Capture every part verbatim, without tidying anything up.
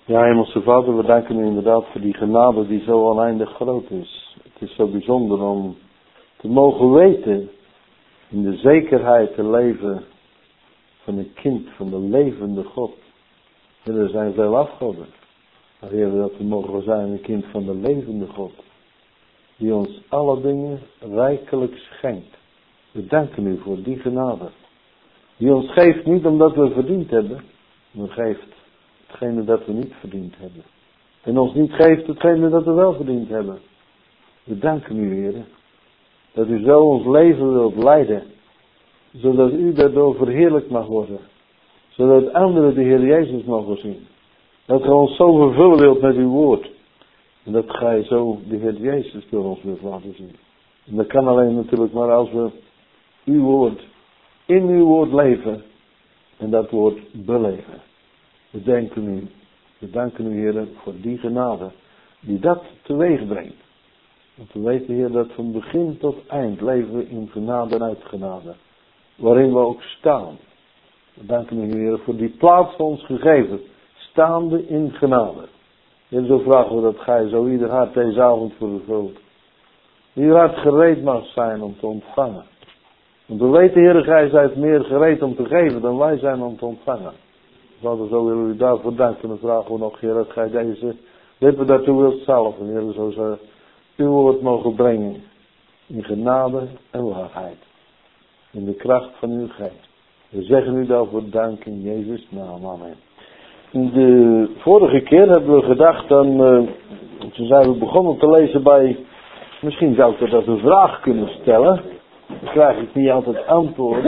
Ja, Hemelse Vader, we danken u inderdaad voor die genade die zo oneindig groot is. Het is zo bijzonder om te mogen weten in de zekerheid te leven van een kind van de levende God. En er zijn veel afgoden. Maar Heer, dat we mogen zijn een kind van de levende God. Die ons alle dingen rijkelijk schenkt. We danken u voor die genade. Die ons geeft niet omdat we verdiend hebben. Maar geeft hetgene dat we niet verdiend hebben. En ons niet geeft hetgene dat we wel verdiend hebben. We danken u, Heer. Dat u zo ons leven wilt leiden. Zodat u daardoor verheerlijk mag worden. Zodat anderen de Heer Jezus mogen zien. Dat gij ons zo vervullen wilt met uw woord. En dat gij zo de Heer Jezus door ons wilt laten zien. En dat kan alleen natuurlijk maar als we uw woord, in uw woord leven. En dat woord beleven. We danken u, we danken u, Heer, voor die genade die dat teweeg brengt. Want we weten, Heer, dat van begin tot eind leven we in genade en uit genade. Waarin we ook staan. We danken u, Heer, voor die plaats voor ons gegeven. Staande in genade. En zo vragen we dat gij zo ieder hart deze avond vervult. Ieder hart gereed mag zijn om te ontvangen. Want we weten, Heer, gij zijt meer gereed om te geven dan wij zijn om te ontvangen. Vader, zo willen we u daarvoor danken en vragen we nog, Heer, dat gij deze lippen daartoe wilt salven, Heer, zo ze uw woord mogen brengen. In genade en waarheid. In de kracht van uw geest. We zeggen u daarvoor dank in Jezus' naam. Amen. De vorige keer hebben we gedacht aan, uh, toen zijn we begonnen te lezen bij, misschien zou ik dat een vraag kunnen stellen. Dan krijg ik niet altijd antwoord.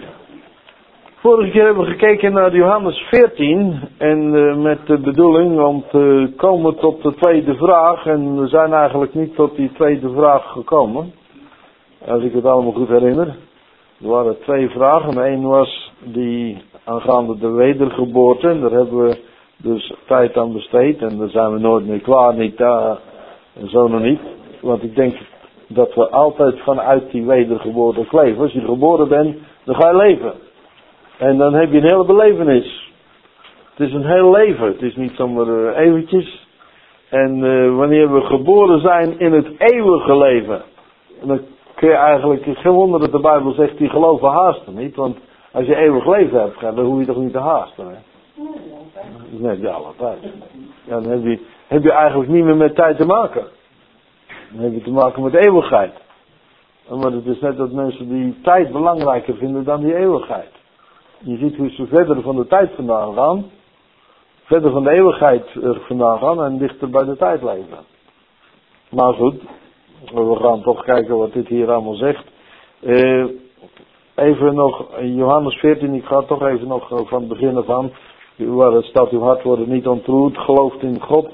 Vorige keer hebben we gekeken naar Johannes veertien en uh, met de bedoeling om te komen tot de tweede vraag. En we zijn eigenlijk niet tot die tweede vraag gekomen. Als ik het allemaal goed herinner. Er waren twee vragen. Eén was die aangaande de wedergeboorte. En daar hebben we dus tijd aan besteed. En daar zijn we nooit meer klaar. Niet daar en zo nog niet. Want ik denk dat we altijd vanuit die wedergeboorte leven. Als je geboren bent, dan ga je leven. En dan heb je een hele belevenis. Het is een heel leven. Het is niet zomaar uh, eventjes. En uh, wanneer we geboren zijn in het eeuwige leven. Dan kun je eigenlijk, geen wonder dat de Bijbel zegt, die geloven haasten niet. Want als je eeuwig leven hebt, dan hoef je toch niet te haasten. Hè? Nee, ja, altijd. Ja, dan heb je, heb je eigenlijk niet meer met tijd te maken. Dan heb je te maken met eeuwigheid. Maar het is net dat mensen die tijd belangrijker vinden dan die eeuwigheid. Je ziet hoe ze verder van de tijd vandaan gaan. Verder van de eeuwigheid vandaan gaan en dichter bij de tijd leven. Maar goed, we gaan toch kijken wat dit hier allemaal zegt. Uh, even nog, Johannes veertien, ik ga toch even nog van het begin af aan. Waar het staat, uw hart wordt niet ontroerd, gelooft in God.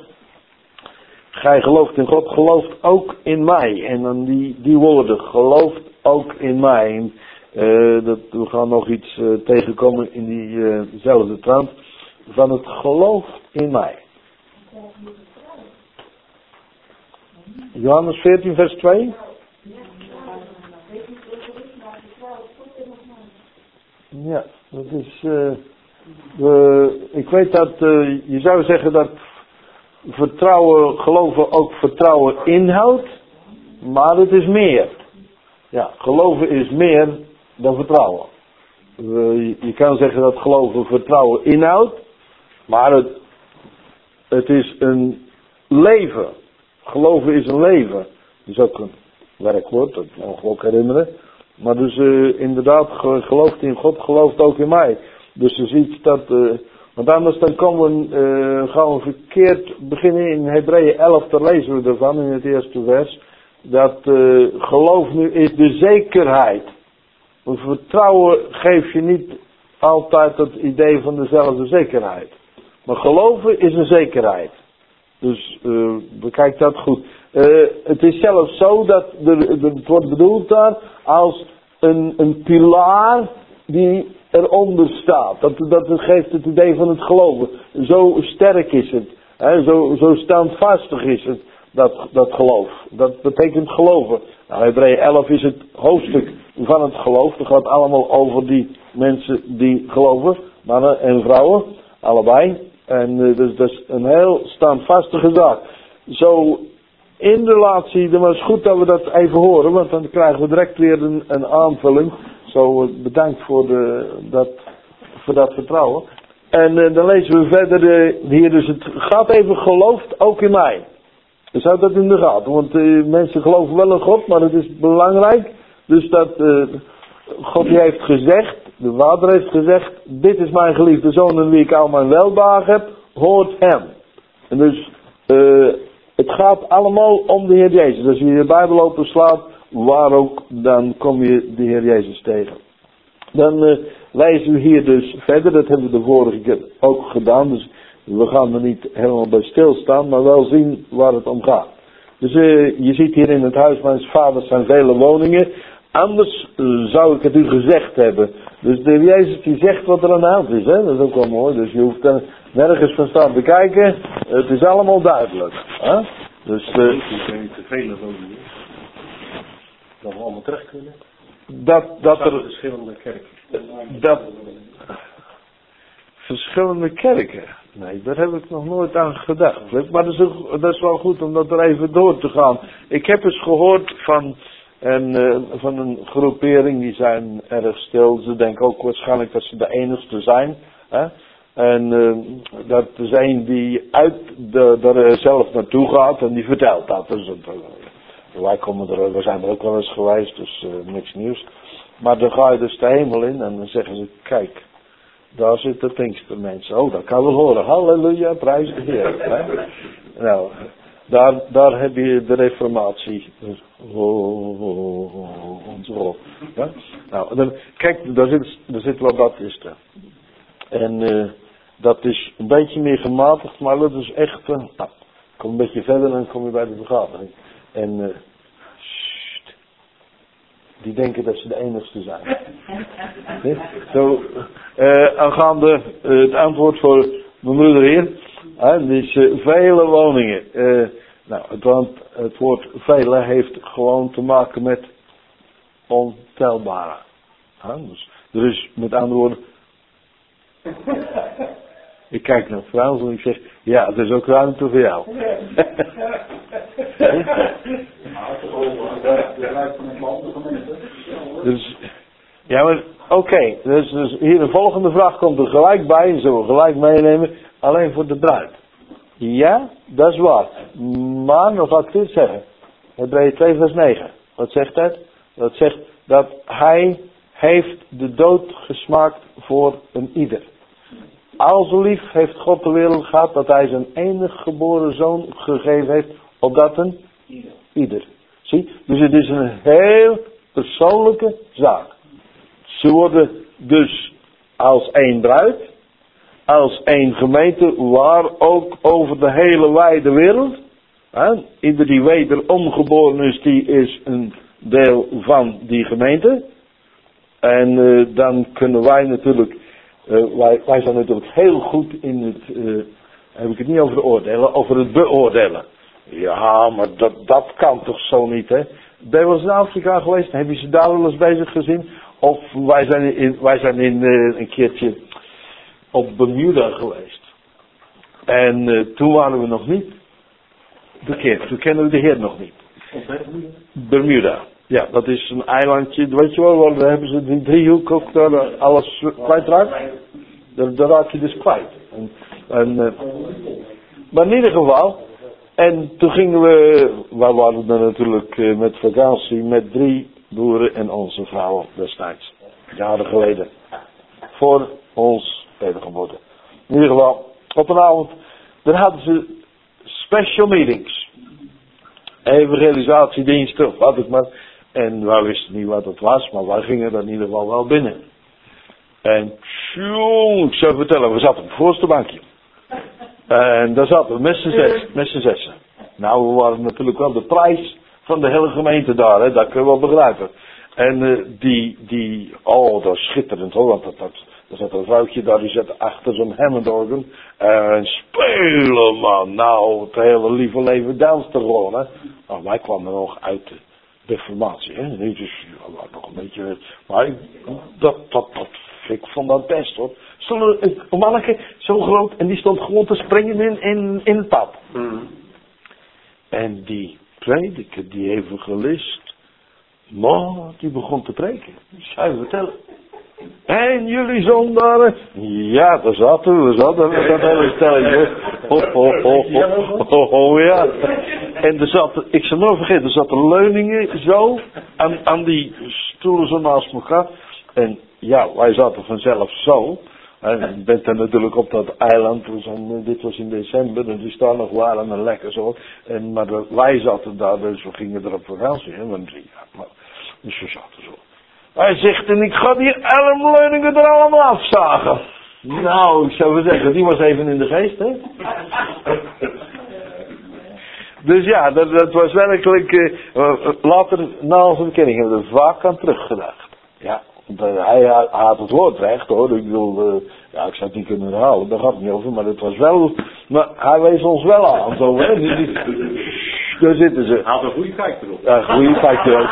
Gij gelooft in God, gelooft ook in mij. En dan die, die woorden, gelooft ook in mij. En, uh, dat, we gaan nog iets uh, tegenkomen in diezelfde uh trant. Van het geloof in mij. Johannes veertien vers twee. Ja, dat is... Uh, uh, ik weet dat... Uh, je zou zeggen dat... vertrouwen, geloven ook vertrouwen inhoudt. Maar het is meer. Ja, geloven is meer dan vertrouwen. Uh, je kan zeggen dat geloven vertrouwen inhoudt. Maar het, het is een leven. Geloven is een leven. Dat is ook een werkwoord, dat mogen we ook herinneren. Maar dus uh, inderdaad, gelooft in God, gelooft ook in mij. Dus je ziet dat... Uh, want anders dan komen we, uh, gaan we verkeerd beginnen. In Hebreeën elf, daar lezen we ervan in het eerste vers. Dat uh, geloof nu is de zekerheid. Want vertrouwen geeft je niet altijd het idee van dezelfde zekerheid. Maar geloven is een zekerheid. Dus uh, bekijk dat goed. Uh, het is zelfs zo dat er, het wordt bedoeld daar als een, een pilaar die eronder staat. Dat, dat geeft het idee van het geloven. Zo sterk is het. Hè, zo, zo standvastig is het. Dat, dat geloof. Dat betekent geloven. Nou, Hebreeën elf is het hoofdstuk van het geloof. Het gaat allemaal over die mensen die geloven. Mannen en vrouwen. Allebei. En uh, dus dat is een heel standvastige zaak. Zo in relatie, dan was het goed dat we dat even horen, want dan krijgen we direct weer een, een aanvulling. Zo uh, bedankt voor, de, dat, voor dat vertrouwen. En uh, dan lezen we verder uh, hier, dus het gaat even gelooft ook in mij. Dus houd dat in de gaten, want uh, mensen geloven wel in God, maar het is belangrijk. Dus dat uh, God die heeft gezegd, de Vader heeft gezegd, dit is mijn geliefde zoon in wie ik al mijn welbehagen heb, hoort hem. En dus uh, het gaat allemaal om de Heer Jezus. Als je je Bijbel openslaat, waar ook, dan kom je de Heer Jezus tegen. Dan uh, lezen we hier dus verder, dat hebben we de vorige keer ook gedaan, dus we gaan er niet helemaal bij stilstaan, maar wel zien waar het om gaat. Dus uh, je ziet hier in het huis mijn vaders zijn vele woningen. Anders uh, zou ik het u gezegd hebben. Dus de Heer Jezus die zegt wat er aan de hand is. Hè? Dat is ook wel mooi. Dus je hoeft er nergens van staan te kijken. Het is allemaal duidelijk. Hè? Dus uh, te vele woningen. Dat we allemaal terecht kunnen. Dat, dat er verschillende kerken. Dat verschillende kerken. Nee, daar heb ik nog nooit aan gedacht. Maar dat is, ook, dat is wel goed om dat er even door te gaan. Ik heb eens gehoord van een, uh, van een groepering, die zijn erg stil. Ze denken ook waarschijnlijk dat ze de enigste zijn. Hè? En uh, dat is een die uit de, er zelf naartoe gaat en die vertelt dat. Dus, uh, wij, komen er, we zijn er ook wel eens geweest, dus uh, niks nieuws. Maar dan ga je dus de hemel in en dan zeggen ze, kijk, daar zitten Pinkstermensen. Oh, dat kan wel horen. Halleluja, prijs de Heer. Hè? Nou, daar, daar heb je de reformatie. Oh, oh, oh, oh, ja? Nou, dan, kijk, daar zit, daar zit wat baptisten. En uh, dat is een beetje meer gematigd, maar dat is echt... Uh, nou, kom een beetje verder en dan kom je bij de vergadering. En... Uh, die denken dat ze de enigste zijn. Nee? Zo, uh, aangaande uh, het antwoord voor mijn moeder hier. Uh, dus uh, vele woningen. Uh, nou, het, want het woord vele heeft gewoon te maken met ontelbare. Uh, dus er is met andere woorden. Ik kijk naar Frans en ik zeg, ja, er is ook ruimte voor jou. Dus, ja, maar oké, okay, dus, dus hier een volgende vraag komt er gelijk bij, zullen we gelijk meenemen, alleen voor de bruid. Ja, dat is waar. Maar, nog wat ik dit zeggen. Hebreeën twee vers negen. Wat zegt dat? Dat zegt dat hij heeft de dood gesmaakt voor een ieder. Al zo lief heeft God de wereld gehad dat hij zijn enige geboren zoon gegeven heeft, opdat een ieder. Zie? Dus het is een heel persoonlijke zaak. Ze worden dus als één bruid, als één gemeente, waar ook over de hele wijde wereld. Hè, ieder die wederom geboren is, die is een deel van die gemeente. En uh, dan kunnen wij natuurlijk, uh, wij, wij zijn natuurlijk heel goed in het, uh, heb ik het niet over het oordelen, over het beoordelen. Ja, maar dat, dat kan toch zo niet, hè? Ben je wel eens in Afrika geweest? Heb je ze daar wel eens bezig gezien? Of wij zijn in, wij zijn in uh, een keertje op Bermuda geweest. En uh, toen waren we nog niet bekeerd. Toen kennen we de Heer nog niet. Bermuda. Ja, dat is een eilandje, weet je wel, daar hebben ze die driehoek ook daar alles kwijtraakt. Daar, daar raak je dus kwijt. En, en, uh, maar in ieder geval, en toen gingen we, wij waren er natuurlijk uh, met vakantie met drie boeren en onze vrouw destijds. Jaren geleden. Voor ons wedergeboorte. In ieder geval, op een avond, daar hadden ze special meetings. Evangelisatiediensten, of wat ik maar. En wij wisten niet wat het was, maar wij gingen er in ieder geval wel binnen. En tjoeng, ik zou vertellen, we zaten op het voorste bankje. En daar zaten we met z'n zes, met z'n zessen. Nou, we waren natuurlijk wel de prijs van de hele gemeente daar, hè, dat kun je wel begrijpen. En uh, die, die, oh, dat is schitterend hoor, want dat, dat, er zat een vrouwtje daar, die zat achter zo'n Hammond-organ. En spelen man, nou, het hele lieve leven danste gewoon, hè. Nou, wij kwamen nog uit de reformatie, hè. Dus, ja, nog een beetje, maar ik, dat, dat, dat ik vond dat best hoor. Stond een, een manneke, zo groot, en die stond gewoon te springen in, in, in het pad. Mm. En die prediker, die evangelist, maar die begon te preken. Zou je vertellen. En jullie zondaren? Ja, daar zaten we, we zaten met dat hele stelletje. Ho, ho, ho, ho, ho, ho, ja. En er zat, ik zal nooit vergeten, er zaten leuningen zo, aan, aan die stoelen zo naast elkaar. En ja, wij zaten vanzelf zo. En je bent er natuurlijk op dat eiland, dus en, dit was in december, dus die staan nog warm en lekker zo. En, maar de, wij zaten daar, dus we gingen er op vakantie. Hè, want, ja, maar, dus we zaten zo. Hij zegt, en ik ga die armleuningen er allemaal afzagen. Nou, ik zou wel zeggen, die was even in de geest, hè. Dus ja, dat, dat was werkelijk, uh, later, na onze bekering, hebben we er vaak aan teruggedacht. Ja, hij had het woord recht, hoor. Ik bedoel, uh, ja, ik zou het niet kunnen herhalen, daar gaat het niet over, maar het was wel, maar hij wees ons wel aan, zo, hè. Daar zitten ze. Hij had een goede kijk erop. Ja, een goede kijk erop.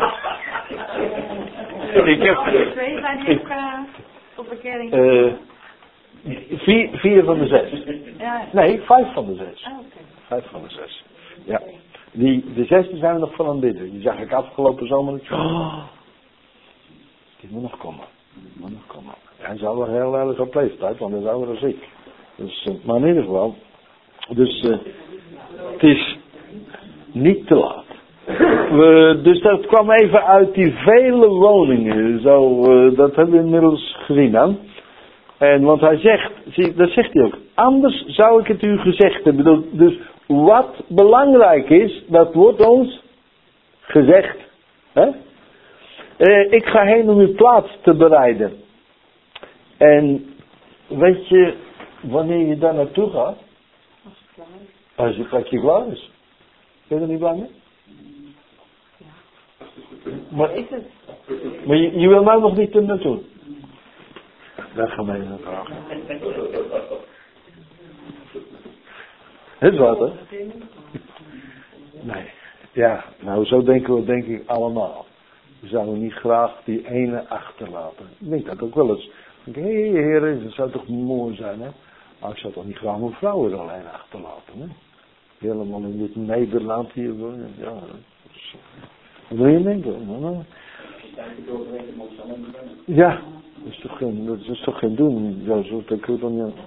Ik heb... Twee zijn die ook uh, tot bekering. Uh, vier, vier van de zes. Ja. Nee, vijf van de zes. Oh, okay. Vijf van de zes. Ja. Die, de zesde zijn we nog van aan het bidden. Die zag ik afgelopen zomer. Oh, die moet nog komen. Die moet nog komen. Hij is al wel heel erg op leeftijd, want hij is ouder dan ik. Dus, uh, maar in ieder geval. Dus uh, het is niet te laat. We, dus dat kwam even uit die vele woningen. Zo, uh, dat hebben we inmiddels gezien dan. En want hij zegt, zie, dat zegt hij ook. Anders zou ik het u gezegd hebben. Dus wat belangrijk is, dat wordt ons gezegd. Hè? Uh, ik ga heen om uw plaats te bereiden. En weet je wanneer je daar naartoe gaat? Als het klaar is. Als je plekje klaar is. Ben je er niet blij mee? Maar, Is het? maar je, je wil nou nog niet er naartoe. Dat gaan we even vragen. Het is wat, hè? Nee. Ja, nou zo denken we denk ik allemaal. We zouden niet graag die ene achterlaten. Ik denk dat ook wel eens. Ik denk, hé hey, heren, dat zou toch mooi zijn, hè? Maar ik zou toch niet graag mijn vrouw er alleen achterlaten, hè? Helemaal in dit Nederland hier. Ja, wat wil je denken? Ja, dat is toch geen, dat is toch geen doen. Ja, zo, dat kun je dan niet.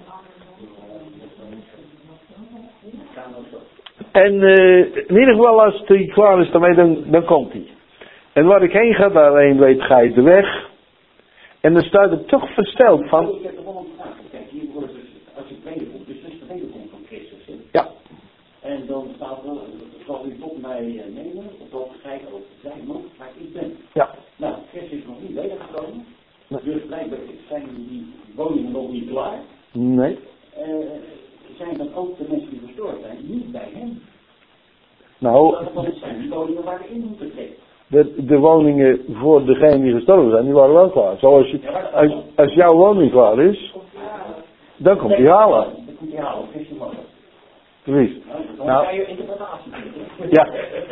En uh, in ieder geval als hij klaar is daarmee, dan, dan komt hij. En waar ik heen ga, daarheen weet, ga je de weg. En dan staat er toch versteld van. Ik heb er wel een vraag. Kijk, hier wordt dus, als je wederkomt, dus dit is de wederkomst van Christus. Hè? Ja. En dan staat er, zal u tot mij nemen, opdat gij ook zijn mag waar ik ben. Ja. Nou, Christus is nog niet wedergekomen. Nee. Dus blijkbaar zijn die woningen nog niet klaar. Nee. Uh, zijn dan ook de mensen die verstoord zijn, niet bij hem? Nou. Dat zijn die woningen waar we in moeten trekken. De, de woningen voor degenen die gestorven zijn, die waren wel klaar. Zoals je, als, als jouw woning klaar is, dan komt hij halen. Dan komt hij halen, Christus mag. Precies. Dan Nou, ga je interpretatie doen. ja.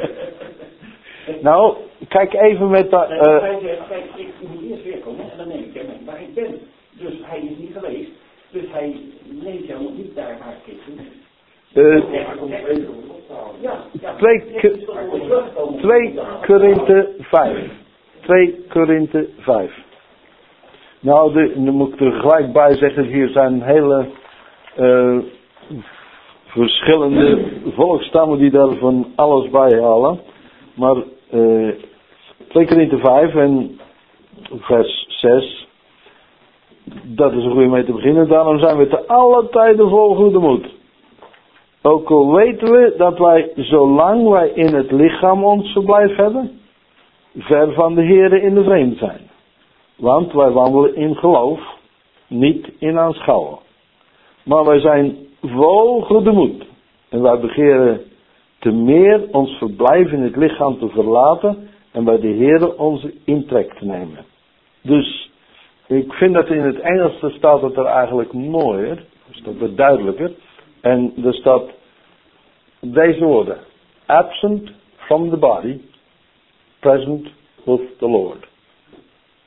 Nou, kijk even met dat. Uh, Kijk, ik moet eerst weer komen en dan neem ik hem waar ik ben. Dus hij is niet geweest. Dus hij neemt jou nog niet daar waar ik ben. Uh, Ja, ja. twee Korinthe vijf. twee Korinthe vijf. Nou, de, dan moet ik er gelijk bij zeggen, hier zijn hele uh, verschillende volkstammen die daar van alles bij halen. Maar uh, twee Korinthe vijf en vers zes, dat is een goede mee te beginnen. Daarom zijn we te alle tijden vol goede moed. Ook al weten we dat wij, zolang wij in het lichaam ons verblijf hebben, ver van de Here in de vreemd zijn. Want wij wandelen in geloof, niet in aanschouwen. Maar wij zijn vol goede moed. En wij begeren te meer ons verblijf in het lichaam te verlaten en bij de Here onze intrek te nemen. Dus, ik vind dat in het Engels staat het er eigenlijk mooier, staat er duidelijker. En er staat deze woorden. Absent from the body, present with the Lord.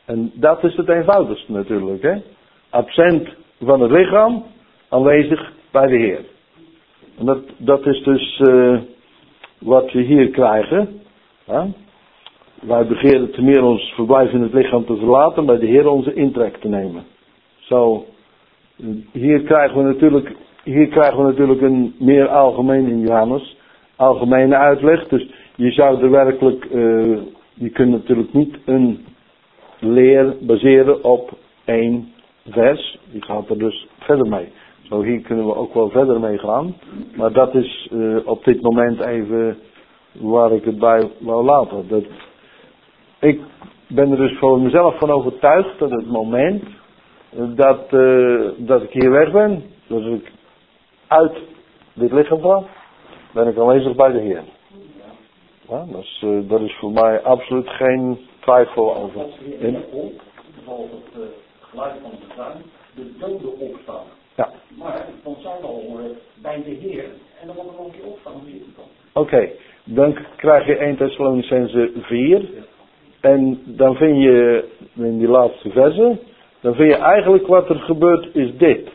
En dat is het eenvoudigste natuurlijk. Hè? Absent van het lichaam, aanwezig bij de Heer. En dat, dat is dus uh, wat we hier krijgen. Hè? Wij begeren te meer ons verblijf in het lichaam te verlaten, bij de Heer onze intrek te nemen. Zo, hier krijgen we natuurlijk, hier krijgen we natuurlijk een meer algemeen in Johannes, algemene uitleg. Dus je zou er werkelijk, uh, je kunt natuurlijk niet een leer baseren op één vers. Je gaat er dus verder mee. Zo hier kunnen we ook wel verder mee gaan. Maar dat is uh, op dit moment even waar ik het bij wou laten. Dat, ik ben er dus voor mezelf van overtuigd dat het moment dat, uh, dat ik hier weg ben, dat ik uit dit lichaam ga, ben ik aanwezig bij de Heer. Ja, dat, is, uh, dat is voor mij absoluut geen twijfel over. In? Behalve het uh, geluid van de kruin, de doden opstaan. Ja. Maar dan zijn we al uh, bij de Heer en dan wordt er nog een keer opstaan. Oké, okay, dan krijg je eerste Thessalonicenzen vier. En dan vind je in die laatste verse, dan vind je eigenlijk wat er gebeurt is dit.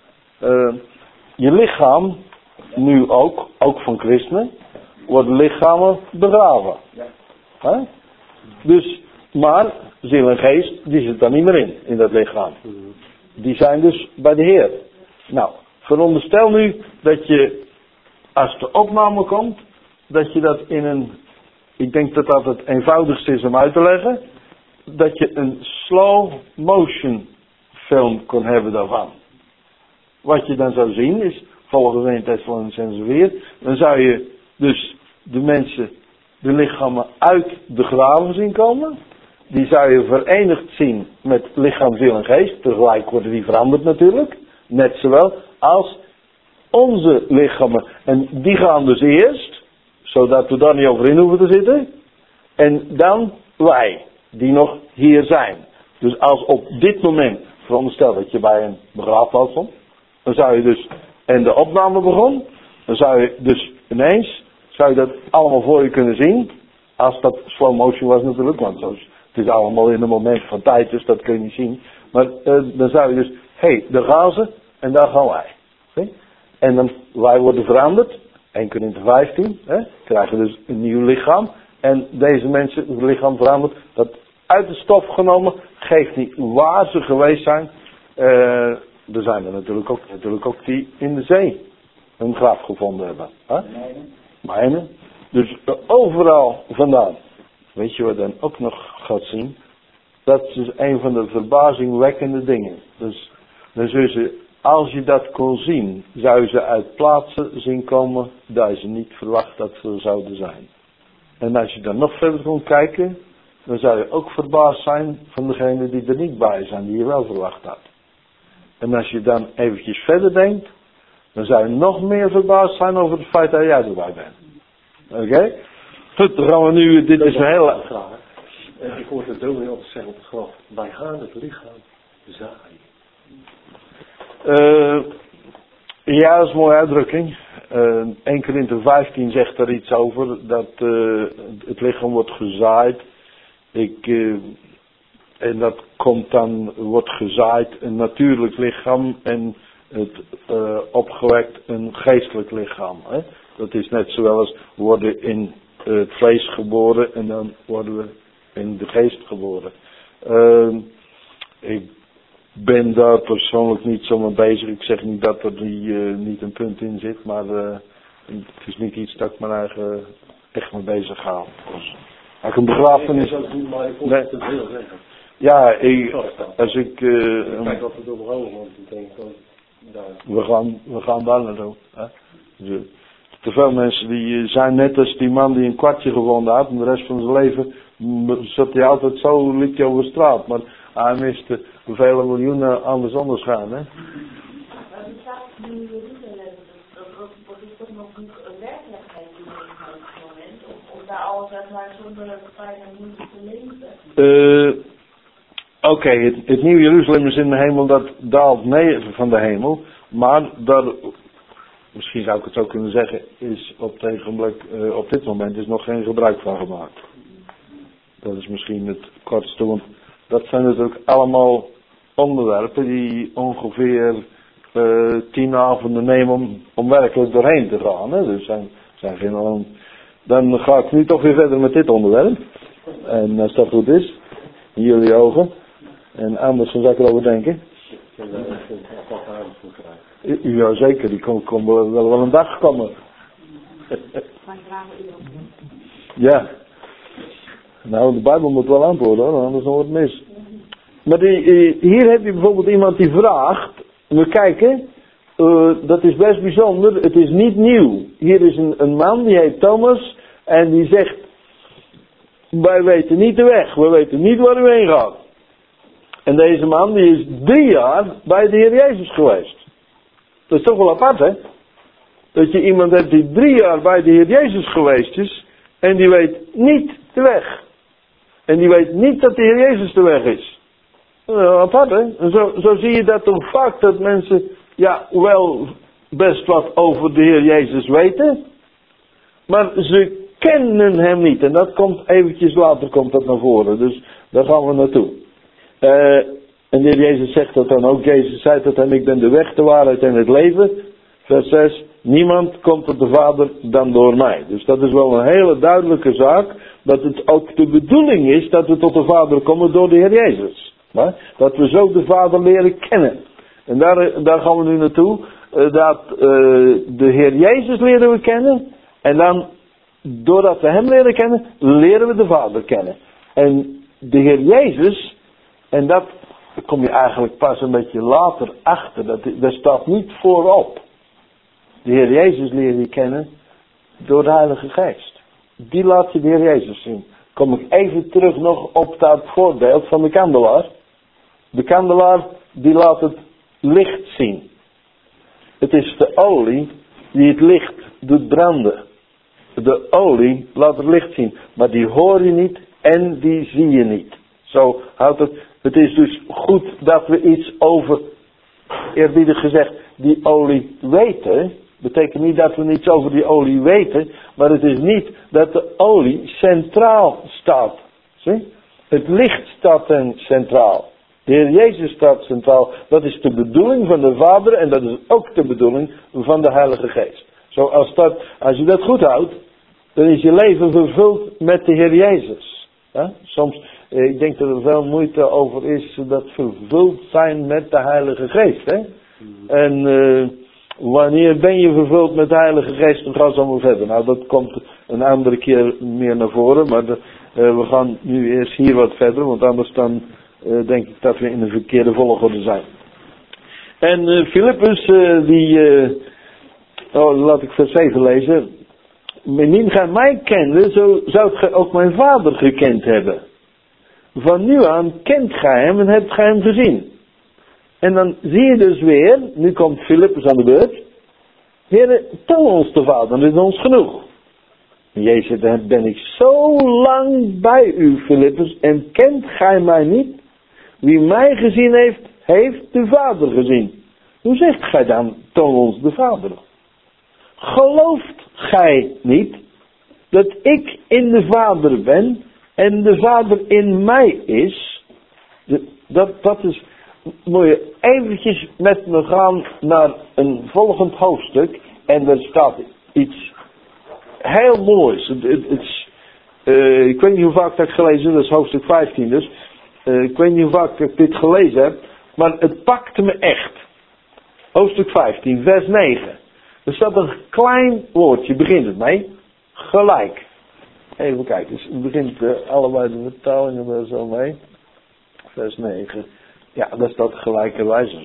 Uh, je lichaam, nu ook, ook van christenen, worden lichamen begraven. Huh? Dus, maar ziel en geest, die zit daar niet meer in, in dat lichaam. Die zijn dus bij de Heer. Nou, veronderstel nu dat je, als de opname komt, dat je dat in een, ik denk dat dat het eenvoudigste is om uit te leggen, dat je een slow motion film kon hebben daarvan. Wat je dan zou zien is, volgens eerste Thessalonicenzen vier, dan zou je dus de mensen, de lichamen uit de graven zien komen. Die zou je verenigd zien met lichaam, ziel en geest. Tegelijk worden die veranderd natuurlijk. Net zowel als onze lichamen. En die gaan dus eerst, zodat we daar niet over in hoeven te zitten. En dan wij, die nog hier zijn. Dus als op dit moment, veronderstel dat je bij een begraafplaats komt. Dan zou je dus, en de opname begon. Dan zou je dus ineens, zou je dat allemaal voor je kunnen zien. Als dat slow motion was natuurlijk, want zo is, het is allemaal in een moment van tijd, dus dat kun je niet zien. Maar uh, dan zou je dus, hé, hey, daar gaan ze en daar gaan wij. Zie? En dan, wij worden veranderd, Eerste Korinthe vijftien, hè, krijgen dus een nieuw lichaam. En deze mensen, het lichaam veranderd, dat uit de stof genomen, geeft niet waar ze geweest zijn. Uh, er zijn er natuurlijk ook, natuurlijk ook die in de zee een graf gevonden hebben. Hè? Mijnen. Dus uh, overal vandaan. Weet je wat dan ook nog gaat zien? Dat is een van de verbazingwekkende dingen. Dus dan zullen ze, als je dat kon zien, zou je ze uit plaatsen zien komen dat je niet verwacht dat ze zouden zijn. En als je dan nog verder kon kijken, dan zou je ook verbaasd zijn van degene die er niet bij zijn, die je wel verwacht had. En als je dan eventjes verder denkt, dan zou je nog meer verbaasd zijn over het feit dat jij erbij bent. Oké? Okay? Goed, dan gaan we nu, dit is een hele... Uh, ik hoorde de dominee altijd zeggen op het graf, wij gaan het lichaam zaaien. Uh, ja, dat is een mooie uitdrukking. Uh, Eerste Korinthe vijftien zegt er iets over, dat uh, het lichaam wordt gezaaid. Ik, uh, en dat komt dan, wordt gezaaid een natuurlijk lichaam en het uh, opgewekt een geestelijk lichaam. Hè? Dat is net zoals we worden in uh, het vlees geboren en dan worden we in de geest geboren. Uh, ik ben daar persoonlijk niet zo mee bezig. Ik zeg niet dat er die, uh, niet een punt in zit, maar uh, het is niet iets dat ik mijn eigen echt mee bezig ga. Dus, als ik een begrafenis... Nee. Ja, ik, als ik... Uh, Kijk wat we doen houden, want ik denk dat... We gaan, we gaan daar naartoe. Hè? Dus, te veel mensen die zijn net als die man die een kwartje gevonden had. En de rest van zijn leven zat hij altijd zo, liep hij over straat. Maar hij miste vele miljoenen anders anders gaan. Hè? Maar die staat nu in Jeruzalem, dat is toch nog niet een werkelijkheid in het moment? Of, of daar alles uit maar zonder pijn en moeite te leven? Uh, Oké, okay, het, het nieuwe Jeruzalem is in de hemel, dat daalt neer van de hemel. Maar daar, misschien zou ik het zo kunnen zeggen, is op, tegenblik, uh, op dit moment is nog geen gebruik van gemaakt. Dat is misschien het kortste, want Dat zijn natuurlijk allemaal onderwerpen die ongeveer uh, tien avonden nemen om, om werkelijk doorheen te gaan. Hè? Dus zijn, zijn geen dan, dan ga ik nu toch weer verder met dit onderwerp. En als dat goed is, in jullie ogen. En anders dan zou ik erover denken. Ja, zeker, die kon, kon wel, wel een dag komen. Ja. Nou, de Bijbel moet wel antwoorden hoor, anders wordt het mis. Maar die, hier heb je bijvoorbeeld iemand die vraagt, we kijken, uh, dat is best bijzonder, het is niet nieuw. Hier is een, een man, die heet Thomas, en die zegt, wij weten niet de weg, we weten niet waar u heen gaat. En deze man, die is drie jaar bij de Heer Jezus geweest. Dat is toch wel apart, hè? Dat je iemand hebt die drie jaar bij de Heer Jezus geweest is, en die weet niet de weg. En die weet niet dat de Heer Jezus de weg is. Uh, apart, hè? En zo, zo zie je dat toch vaak dat mensen, ja, wel best wat over de Heer Jezus weten, maar ze kennen hem niet. En dat komt eventjes later, komt dat naar voren. Dus daar gaan we naartoe. Uh, en de Heer Jezus zegt dat dan ook. Jezus zei dat hem, ik ben de weg, de waarheid en het leven. Vers zes, niemand komt tot de Vader dan door mij. Dus dat is wel een hele duidelijke zaak, dat het ook de bedoeling is dat we tot de Vader komen door de Heer Jezus. Maar dat we zo de Vader leren kennen. En daar, daar gaan we nu naartoe. Uh, dat uh, de Heer Jezus leren we kennen. En dan, doordat we hem leren kennen, leren we de Vader kennen. En de Heer Jezus, en dat kom je eigenlijk pas een beetje later achter. Dat, dat staat niet voorop. De Heer Jezus leer je kennen door de Heilige Geest. Die laat je de Heer Jezus zien. Kom ik even terug nog op dat voorbeeld van de kandelaar. De kandelaar die laat het licht zien. Het is de olie die het licht doet branden. De olie laat het licht zien. Maar die hoor je niet en die zie je niet. Zo houdt het. Het is dus goed dat we iets over, eerbiedig gezegd, die olie weten. Betekent niet dat we niets over die olie weten. Maar het is niet dat de olie centraal staat. Zie? Het licht staat dan centraal. De Heer Jezus staat centraal. Dat is de bedoeling van de Vader. En dat is ook de bedoeling van de Heilige Geest. Zo als, dat, als je dat goed houdt, dan is je leven vervuld met de Heer Jezus. Ja? Soms, ik denk dat er veel moeite over is dat vervuld zijn met de Heilige Geest. Hè? En uh, wanneer ben je vervuld met de Heilige Geest, dan gaan we allemaal verder. Nou, dat komt een andere keer meer naar voren. Maar de, uh, we gaan nu eerst hier wat verder, want anders dan uh, denk ik dat we in de verkeerde volgorde zijn. En uh, Filippus, uh, die... Uh, oh, laat ik vers zeven lezen. Indien gij mij kende, zo zoudt gij ook mijn Vader gekend hebben. Van nu aan kent gij hem en hebt gij hem gezien. En dan zie je dus weer, nu komt Filippus aan de beurt. Heere, toon ons de Vader, dat is ons genoeg. En Jezus, dan ben ik zo lang bij u, Filippus, en kent gij mij niet? Wie mij gezien heeft, heeft de Vader gezien. Hoe zegt gij dan, toon ons de Vader? Gelooft gij niet dat ik in de Vader ben en de Vader in mij is? Dat, dat is, moet je eventjes met me gaan naar een volgend hoofdstuk en er staat iets heel moois. Het, het, het is, uh, ik weet niet hoe vaak dat ik gelezen heb, dat is hoofdstuk vijftien dus. Uh, ik weet niet hoe vaak ik dit gelezen heb, maar het pakte me echt. Hoofdstuk vijftien, vers negen. Er staat een klein woordje, begint het mee. Gelijk. Even kijken, dus het begint uh, allebei de vertalingen er zo mee. Vers negen. Ja, daar staat gelijkerwijze.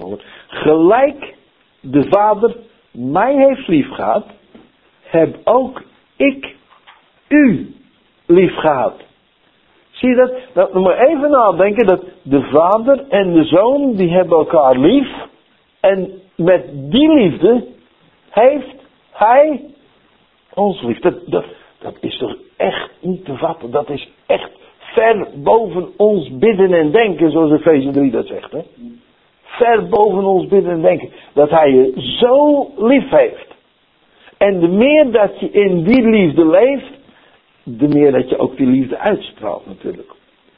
Gelijk de Vader mij heeft lief gehad, heb ook ik u lief gehad. Zie je dat? Nou, dan moet je even nadenken dat de Vader en de Zoon, die hebben elkaar lief. En met die liefde heeft hij ons lief. Dat, dat, dat is toch echt niet te vatten. Dat is echt ver boven ons bidden en denken, zoals Efeze drie dat zegt. Hè? Ver boven ons bidden en denken. Dat hij je zo lief heeft. En de meer dat je in die liefde leeft, de meer dat je ook die liefde uitstraalt natuurlijk.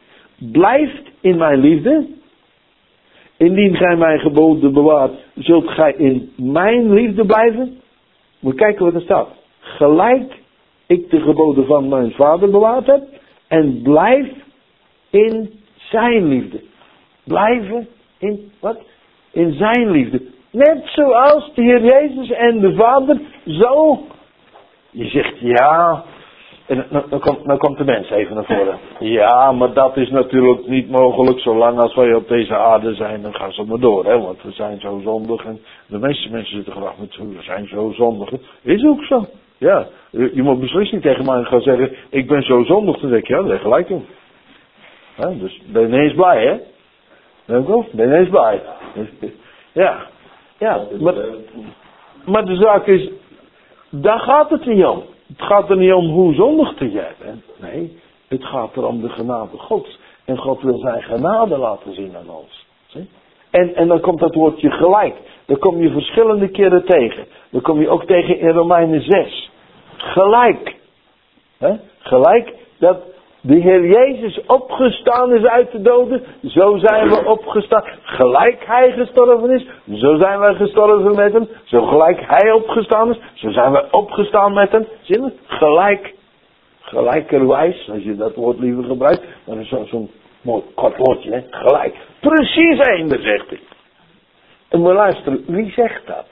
blijft in mijn liefde. Indien gij mijn geboden bewaart, zult gij in mijn liefde blijven. Moet kijken wat er staat. Gelijk ik de geboden van mijn vader bewaard heb. En blijf in zijn liefde. Blijven in wat? In zijn liefde. Net zoals de Heer Jezus en de Vader zo. Je zegt ja. En dan, dan, komt, dan komt de mens even naar voren. Ja, maar dat is natuurlijk niet mogelijk. Zolang als wij op deze aarde zijn, dan gaan ze maar door. Hè? Want we zijn zo zondig. En de meeste mensen zitten graag met we zijn zo zondig. Is ook zo. Ja, je moet beslist niet tegen mij gaan zeggen, ik ben zo zondig. Dan denk je, ja, dat is gelijk in. Ja, dus ben je ineens blij, hè? Ben je ben je ineens blij. Ja, ja, maar, maar de zaak is, daar gaat het niet om. Het gaat er niet om hoe zondig jij bent. Nee, het gaat er om de genade Gods. En God wil zijn genade laten zien aan ons. Zie? En, en dan komt dat woordje gelijk. Daar kom je verschillende keren tegen. Dan kom je ook tegen in Romeinen zes. Gelijk. He? Gelijk dat de Heer Jezus opgestaan is uit de doden. Zo zijn we opgestaan. Gelijk Hij gestorven is. Zo zijn wij gestorven met Hem. Zo gelijk Hij opgestaan is. Zo zijn we opgestaan met Hem. Zie je? Gelijk. Gelijkerwijs. Als je dat woord liever gebruikt. Dan is zo'n zo mooi kort woordje. Hè? Gelijk. Precies eender zegt hij. En maar luister. Wie zegt dat?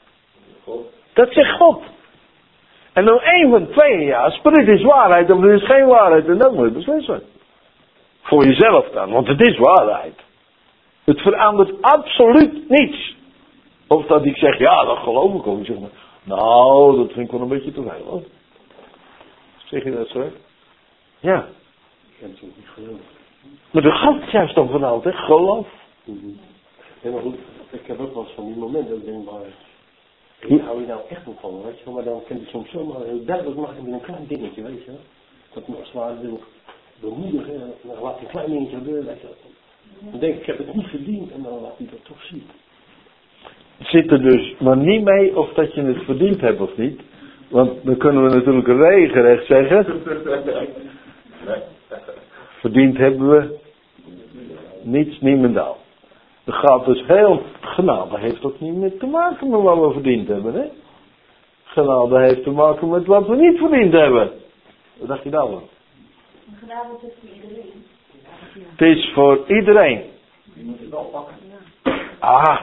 Dat zegt God. En dan één van twee jaar, spirit is waarheid of er is geen waarheid. En dat moet je beslissen. Voor jezelf dan, want het is waarheid. Het verandert absoluut niets. Of dat ik zeg, ja dat geloof ik ook. Ik zeg maar, nou dat vind ik wel een beetje te veel hoor. Zeg je dat zo? Ja. Ik heb het ook niet geloofd. Maar dat gaat juist om van altijd, geloof. Mm-hmm. Ja maar goed, ik heb ook wel eens van die momenten dat ik denk, maar... Hier hou je nou echt niet van, weet je wel, maar dan kan je soms zomaar heel duidelijk maken met een klein dingetje, weet je wel. Dat me als het ware wil bemoedigen en dan laat hij een klein dingetje gebeuren, weet je wel. Dan denk ik, ik heb het niet verdiend en dan laat hij dat toch zien. Het zit er dus maar niet mee of dat je het verdiend hebt of niet. Want dan kunnen we natuurlijk regelrecht zeggen. Verdiend hebben we niets, niemendal. Het gaat dus heel, genade heeft ook niet meer te maken met wat we verdiend hebben, hè? Genade heeft te maken met wat we niet verdiend hebben. Wat dacht je nou wel? Genade is voor iedereen. Het is voor iedereen. Je moet het wel pakken. Ah.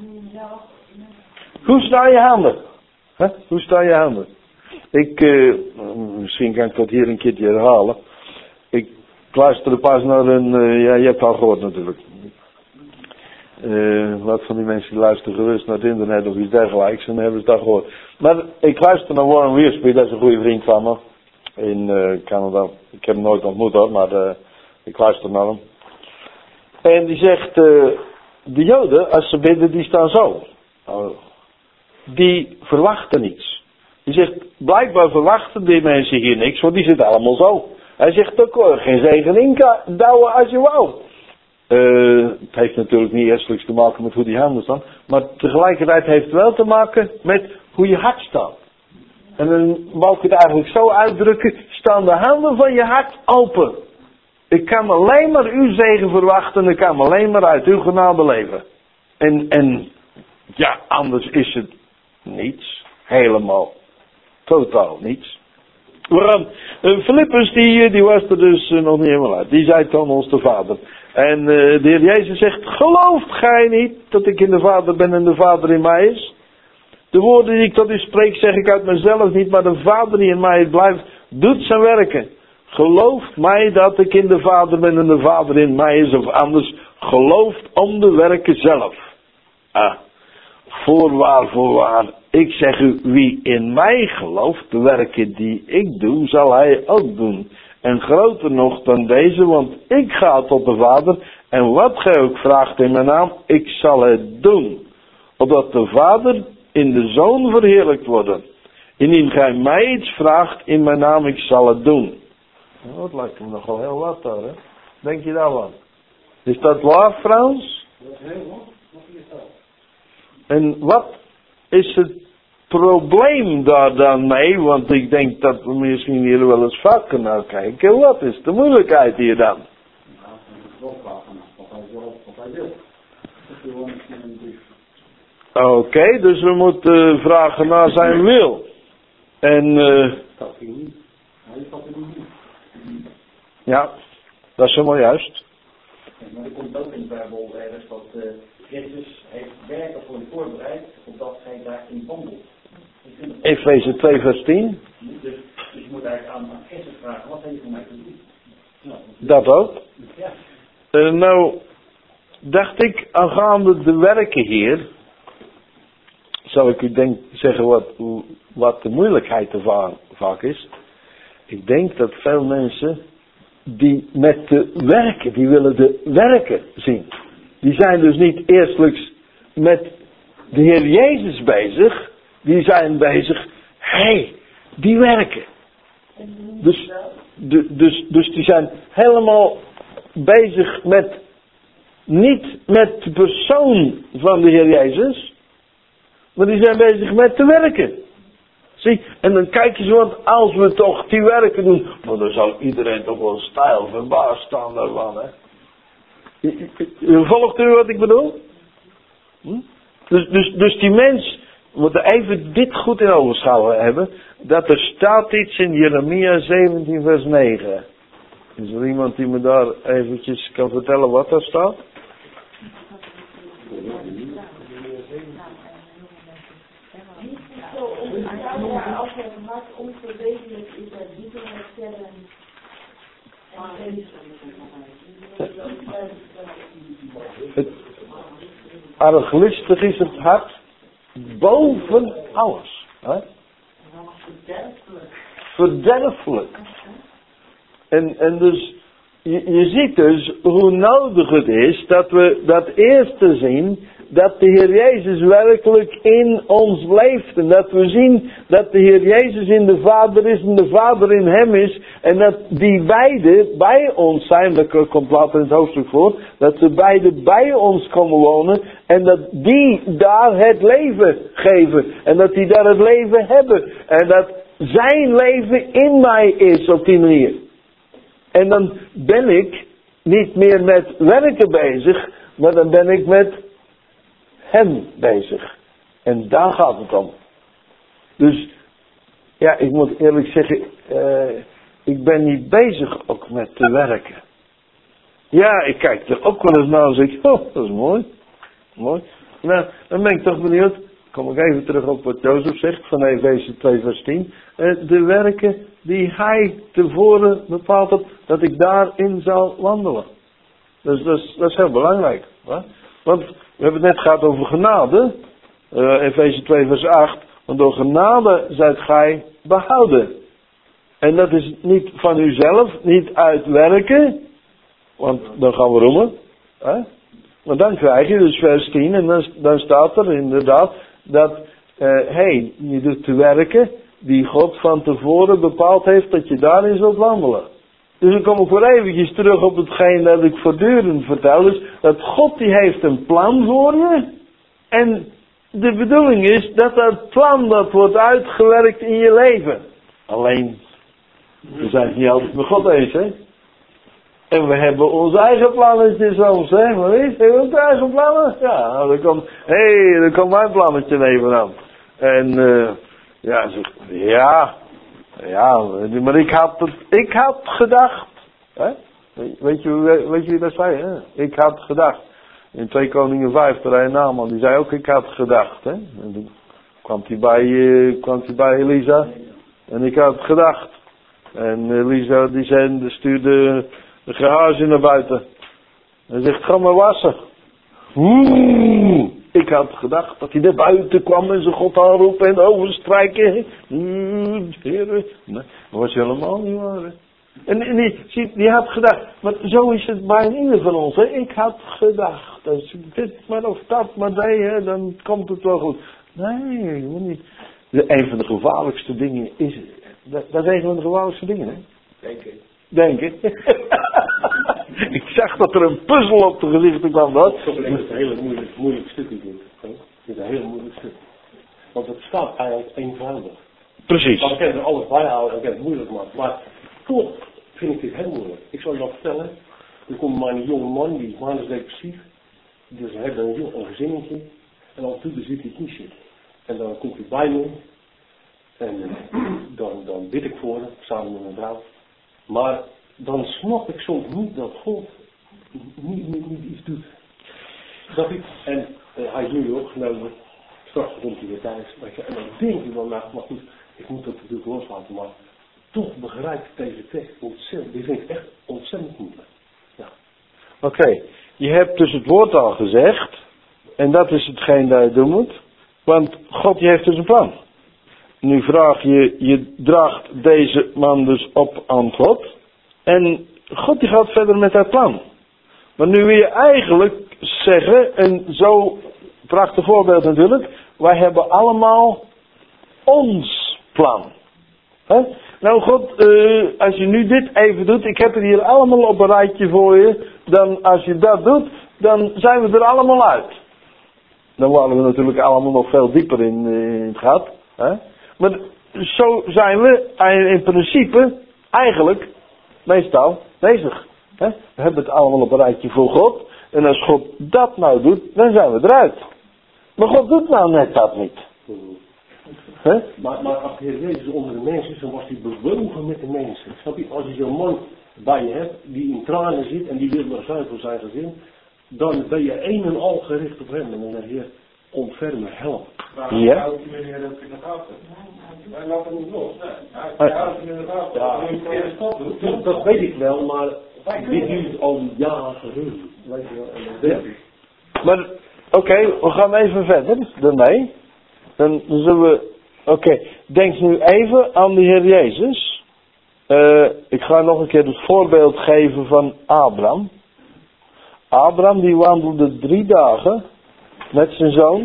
Hoe staan je handen? Huh? Hoe staan je handen? Ik, uh, misschien kan ik dat hier een keertje herhalen. Ik luisterde pas naar een, uh, ja je hebt het al gehoord natuurlijk. Uh, wat van die mensen die luisteren gerust naar het internet of iets dergelijks en dan hebben ze het al gehoord. Maar ik luister naar Warren Wiersbe, dat is een goede vriend van me. In uh, Canada. Ik heb hem nooit ontmoet hoor, maar uh, ik luister naar hem. En die zegt, uh, de Joden, als ze bidden, die staan zo. Oh, die verwachten niets. Die zegt, blijkbaar verwachten die mensen hier niks, want die zitten allemaal zo. Hij zegt, ook hoor, geen zegen indouwen als je wou. Uh, het heeft natuurlijk niet eerstelijks te maken met hoe die handen staan. Maar tegelijkertijd heeft het wel te maken met hoe je hart staat. En dan wou ik het eigenlijk zo uitdrukken. Staan de handen van je hart open. Ik kan alleen maar uw zegen verwachten. Ik kan alleen maar uit uw genade leven. En, en ja, anders is het niets. Helemaal. Totaal niets. Waarom? Uh, Philippus die, die was er dus uh, nog niet helemaal uit. Die zei dan ons de Vader. En uh, de Heer Jezus zegt, gelooft gij niet dat ik in de Vader ben en de Vader in mij is? De woorden die ik tot u spreek zeg ik uit mezelf niet, maar de Vader die in mij blijft, doet zijn werken. Gelooft mij dat ik in de Vader ben en de Vader in mij is, of anders, gelooft om de werken zelf. Ah, voorwaar, voorwaar, ik zeg u, wie in mij gelooft, de werken die ik doe, zal hij ook doen. En groter nog dan deze, want ik ga tot de Vader. En wat gij ook vraagt in mijn naam, ik zal het doen. Opdat de Vader in de Zoon verheerlijkt wordt. Indien gij mij iets vraagt in mijn naam, ik zal het doen. Nou, dat lijkt me nogal heel wat daar, hè? Denk je daar wat? Is dat waar, Frans? Dat is heel wat. Wat is dat? En wat is het probleem daar dan mee? Want ik denk dat we misschien hier wel eens vaker naar kijken. Wat is de moeilijkheid hier dan? wel vragen naar wat hij wil, wat hij wil. Dat is gewoon een brief. Oké, okay, dus we moeten vragen naar zijn wil. En uh, dat ging niet. Hij had het niet. Ja, dat is helemaal juist. Maar er komt ook in de Bijbel ergens dat uh, Christus heeft werken voor je voorbereid, opdat gij daarin wandelt. Efeze twee vers tien. Dus, dus je moet eigenlijk aan, aan Christus vragen, wat heeft hij voor mij te doen? Nou, dat ook. Ja. Uh, nou, dacht ik, aangaande de werken hier, zal ik u denk, zeggen wat, wat de moeilijkheid ervan vaak is. Ik denk dat veel mensen die met de werken, die willen de werken zien. Die zijn dus niet eerstelijks met de Heer Jezus bezig. Die zijn bezig, hé, hey, die werken. Dus, de, dus, dus die zijn helemaal bezig met, niet met de persoon van de Heer Jezus, maar die zijn bezig met te werken. Zie, en dan kijk je zo, want als we toch die werken doen, maar dan zal iedereen toch wel stijl verbaasd staan daarvan, hè. U volgt u wat ik bedoel? Hm? Dus, dus, dus die mens, we moeten even dit goed in ogenschouw hebben, dat er staat iets in Jeremia zeventien vers negen. Is er iemand die me daar eventjes kan vertellen wat daar staat? Als het hart onverwezenlijk is, dat diepe herstellen en het arglistig is het hart boven alles. Hè? Verderfelijk. En, en dus, je, je ziet dus hoe nodig het is dat we dat eerst te zien, dat de Heer Jezus werkelijk in ons leeft. En dat we zien dat de Heer Jezus in de Vader is en de Vader in hem is. En dat die beide bij ons zijn, dat komt later in het hoofdstuk voor. Dat ze beide bij ons komen wonen. En dat die daar het leven geven. En dat die daar het leven hebben. En dat zijn leven in mij is op die manier. En dan ben ik niet meer met werken bezig, maar dan ben ik met hem bezig. En daar gaat het om. Dus, ja, ik moet eerlijk zeggen, uh, ik ben niet bezig ook met te werken. Ja, ik kijk er ook wel eens naar en zeg, oh, dat is mooi. Mooi. Nou, dan ben ik toch benieuwd, kom ik even terug op wat Jozef zegt van Efeze twee vers tien. Uh, de werken die hij tevoren bepaald had, dat ik daarin zal wandelen. Dus dat is, dat is heel belangrijk. Hè? Want we hebben het net gehad over genade. Uh, Efeze twee vers acht. Want door genade zijt gij behouden. En dat is niet van uzelf, niet uit werken. Want dan gaan we roemen. Hè? Maar dan krijg je dus vers tien. En dan, dan staat er inderdaad dat, hé, uh, hey, je doet te werken die God van tevoren bepaald heeft dat je daarin zult wandelen. Dus dan kom ik voor eventjes terug op hetgeen dat ik voortdurend vertel. Dus dat God die heeft een plan voor je. En de bedoeling is dat dat plan dat wordt uitgewerkt in je leven. Alleen, we zijn het niet altijd met God eens, hè. En we hebben onze eigen plannetje soms, hè. Maar weet je, hebben we onze eigen plannen? Ja, nou, dan komt, hé, hey, dan komt mijn plannetje even aan. En, uh, ja, zeg, ja... Ja, maar ik had het, ik had gedacht. Hè? Weet, je, weet je wie dat zei? Hè? Ik had gedacht. In twee Koningen vijf, de Naaman, die zei ook ik had gedacht. Hè? En toen kwam hij bij, uh, kwam hij bij Elisa. En ik had gedacht. En Elisa die zei, die stuurde de garage naar buiten. En zegt, ga maar wassen. Oeh. Ik had gedacht dat hij naar buiten kwam en zijn God aanroepen en overstrijken. Mm, heren. Nee, dat was helemaal niet waar. Hè? En, en die, zie, die had gedacht, maar zo is het bij ieder van ons. Hè? Ik had gedacht, als ik dit maar of dat maar deed, hè, dan komt het wel goed. Nee, moet niet. De, een van de gevaarlijkste dingen is, dat, dat is een van de gevaarlijkste dingen, hè? Denken. Denken. Ik zag dat er een puzzel op de gezichten kwam. Dat is een hele moeilijk, moeilijk stuk. Ik denk. Het is een heel moeilijk stuk. Want het staat eigenlijk eenvoudig. Precies. Maar we kunnen er alles bijhouden en we kunnen het moeilijk maken. Maar toch vind ik dit heel moeilijk. Ik zal je wat vertellen. Er komt maar een jonge man, die is maandag depressief. Dus hij heeft dan een, jong, een gezinnetje. En af en toe zit hij kiezen. En dan komt hij bij me. En uh, dan, dan bid ik voor hem, samen met mijn vrouw. Maar dan snap ik soms niet dat God niet, niet, niet iets doet. Dat ik, en uh, hij is nu opgenomen. Straks komt hij weer thuis. Weet je, en dan denk ik wel, nou, maar goed, ik moet dat natuurlijk loslaten. Maar toch begrijp ik deze tekst ontzettend. Die vind ik echt ontzettend goed. Ja. Oké, okay. Je hebt dus het woord al gezegd. En dat is hetgeen dat je doen moet. Want God die heeft dus een plan. Nu vraag je, je draagt deze man dus op aan God. En God die gaat verder met dat plan. Maar nu wil je eigenlijk zeggen, en zo prachtig voorbeeld natuurlijk. Wij hebben allemaal ons plan. He? Nou God, uh, als je nu dit even doet, ik heb het hier allemaal op een rijtje voor je. Dan als je dat doet, dan zijn we er allemaal uit. Dan worden we natuurlijk allemaal nog veel dieper in, in het gat. He? Maar zo zijn we in principe eigenlijk meestal bezig. He? We hebben het allemaal op een rijtje voor God. En als God dat nou doet, dan zijn we eruit. Maar God doet nou net dat niet. Huh? Maar, maar als de Heer Jezus onder de mensen is, dan was hij bewogen met de mensen. Snap je? Als je zo'n man bij je hebt, die in tranen zit en die wil maar zijn voor zijn gezin, dan ben je een en al gericht op hem. En dan zegt de Heer, ontfermen, help. Ja. Houdt u meneer dat in de gaten? Wij laten hem los. Hij houdt hem in de gaten. Ja, Als je een verkeerde stap doet, dat, dat weet ik wel, maar dit duurt al jaren. Weet je wel, en dat denk ik. Maar, oké, okay, we gaan even verder daarmee. Dan zullen we, oké, okay, denk nu even aan de Heer Jezus. Uh, ik ga nog een keer het voorbeeld geven van Abraham. Abraham die wandelde drie dagen met zijn zoon.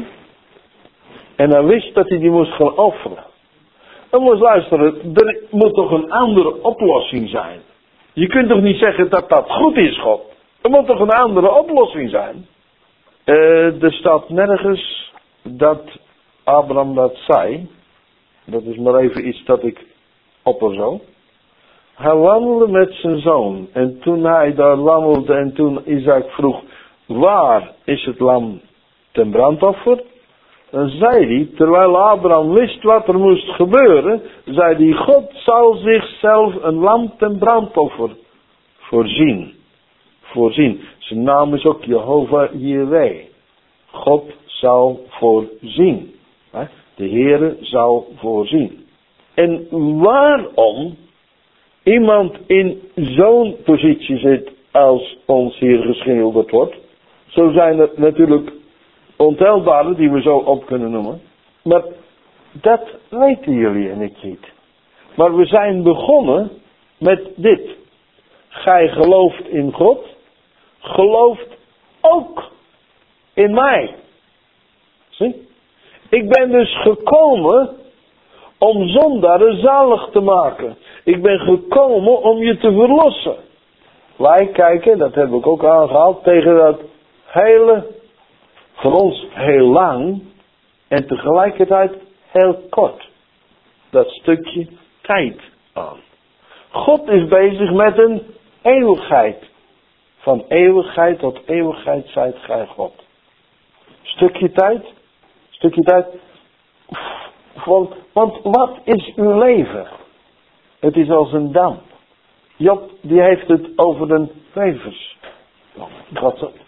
En hij wist dat hij die moest gaan offeren. Dan moest luisteren, er moet toch een andere oplossing zijn. Je kunt toch niet zeggen dat dat goed is, God. Er moet toch een andere oplossing zijn. Uh, er staat nergens dat Abraham dat zei. Dat is maar even iets dat ik opper zo. Hij wandelde met zijn zoon. En toen hij daar wandelde en toen Isaac vroeg, waar is het lam ten brandoffer? Dan zei hij, terwijl Abraham wist wat er moest gebeuren, zei hij, God zal zichzelf een lam ten brandoffer voorzien. Voorzien. Zijn naam is ook Jehovah Jireh. God zal voorzien. De Heere zal voorzien. En waarom iemand in zo'n positie zit als ons hier geschilderd wordt. Zo zijn er natuurlijk ontelbare die we zo op kunnen noemen. Maar dat weten jullie en ik niet. Maar we zijn begonnen met dit. Gij gelooft in God. Gelooft ook in mij. Zie? Ik ben dus gekomen om zondaren zalig te maken. Ik ben gekomen om je te verlossen. Wij kijken, dat heb ik ook aangehaald, tegen dat hele, voor ons heel lang en tegelijkertijd heel kort. Dat stukje tijd aan. God is bezig met een eeuwigheid. Van eeuwigheid tot eeuwigheid zijt gij God. Stukje tijd. Stukje tijd. Want, want wat is uw leven? Het is als een dam. Job die heeft het over een vevers. God zal,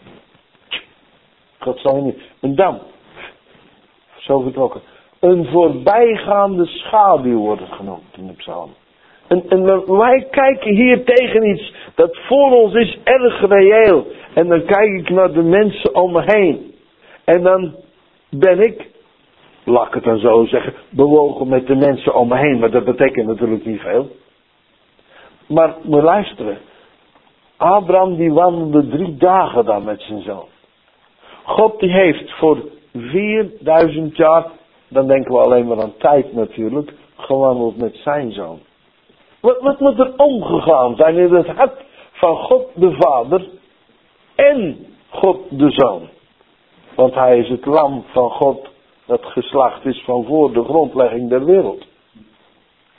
God zal niet. Een dam. Zo vertrokken. Een voorbijgaande schaduw wordt het genoemd in de psalm. En, en wij kijken hier tegen iets dat voor ons is erg reëel. En dan kijk ik naar de mensen om me heen. En dan ben ik, laat ik het dan zo zeggen, bewogen met de mensen om me heen. Maar dat betekent natuurlijk niet veel. Maar moet luisteren. Abraham die wandelde drie dagen dan met zijn zoon. God die heeft voor vierduizend jaar, dan denken we alleen maar aan tijd natuurlijk, gewandeld met zijn zoon. Wat, wat moet er omgegaan zijn in het hart van God de Vader en God de Zoon? Want hij is het lam van God dat geslacht is van voor de grondlegging der wereld.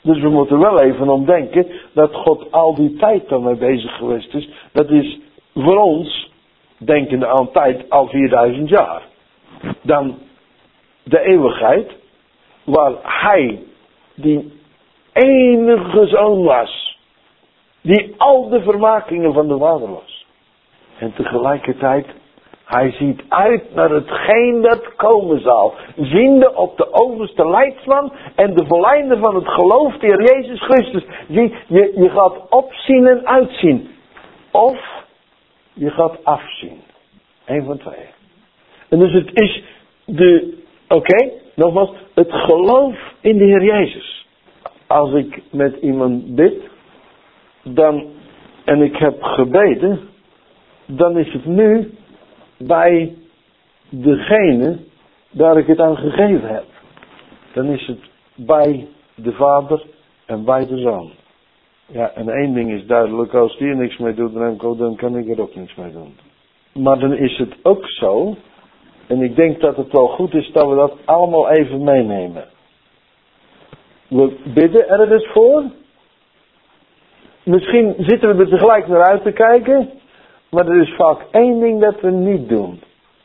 Dus we moeten wel even omdenken dat God al die tijd daarmee bezig geweest is. Dat is voor ons, denkende aan tijd, al vierduizend jaar. Dan de eeuwigheid, waar hij, die enige zoon was, die al de vermakingen van de Vader was. En tegelijkertijd, hij ziet uit naar hetgeen dat komen zal. Ziende op de overste leidsman en de volleinder van het geloof, de Heer Jezus Christus. Zie, je, je gaat opzien en uitzien. Of je gaat afzien. Eén van twee. En dus het is de, oké, okay, nogmaals, het geloof in de Heer Jezus. Als ik met iemand bid, dan, en ik heb gebeden, dan is het nu bij degene daar ik het aan gegeven heb. Dan is het bij de Vader en bij de Zoon. Ja, en één ding is duidelijk, als die er niks mee doet, dan kan ik er ook niks mee doen. Maar dan is het ook zo, en ik denk dat het wel goed is dat we dat allemaal even meenemen. We bidden er dus voor. Misschien zitten we er tegelijk naar uit te kijken, maar er is vaak één ding dat we niet doen.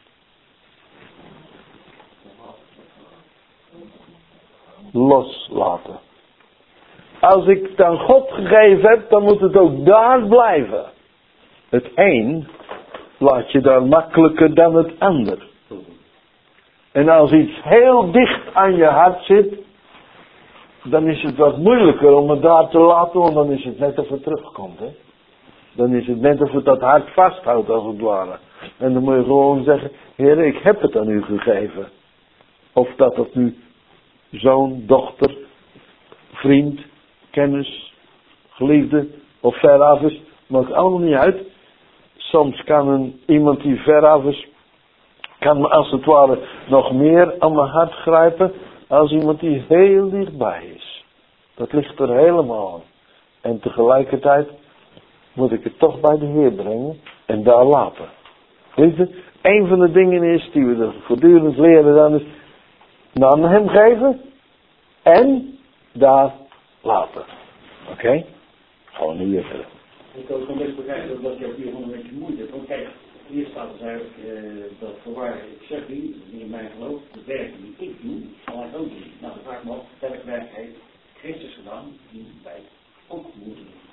Loslaten. Als ik het aan God gegeven heb, dan moet het ook daar blijven. Het een laat je daar makkelijker dan het ander. En als iets heel dicht aan je hart zit, dan is het wat moeilijker om het daar te laten, want dan is het net of het terugkomt. Hè? Dan is het net of het dat hart vasthoudt als het ware. En dan moet je gewoon zeggen, Heer, ik heb het aan u gegeven. Of dat het nu zoon, dochter, vriend, kennis, geliefde of veraf is, maakt allemaal niet uit. Soms kan een, iemand die veraf is, kan me als het ware nog meer aan mijn hart grijpen als iemand die heel dichtbij is. Dat ligt er helemaal aan. En tegelijkertijd moet ik het toch bij de Heer brengen en daar laten. Weet je, een van de dingen is die we er voortdurend leren dan is aan hem geven en daar laten. Oké? Okay? Gewoon nu weer verder. Ik kan ook best begrijpen dat je op hier een beetje moeite hebt. Want kijk, hier staat dus eigenlijk uh, dat voorwaar ik zeg niet, in mijn geloof, de werken die ik doe, zal hij ook doen. Nou, de vraag me af, welk werk heeft Christus gedaan, die wij ook moeten doen.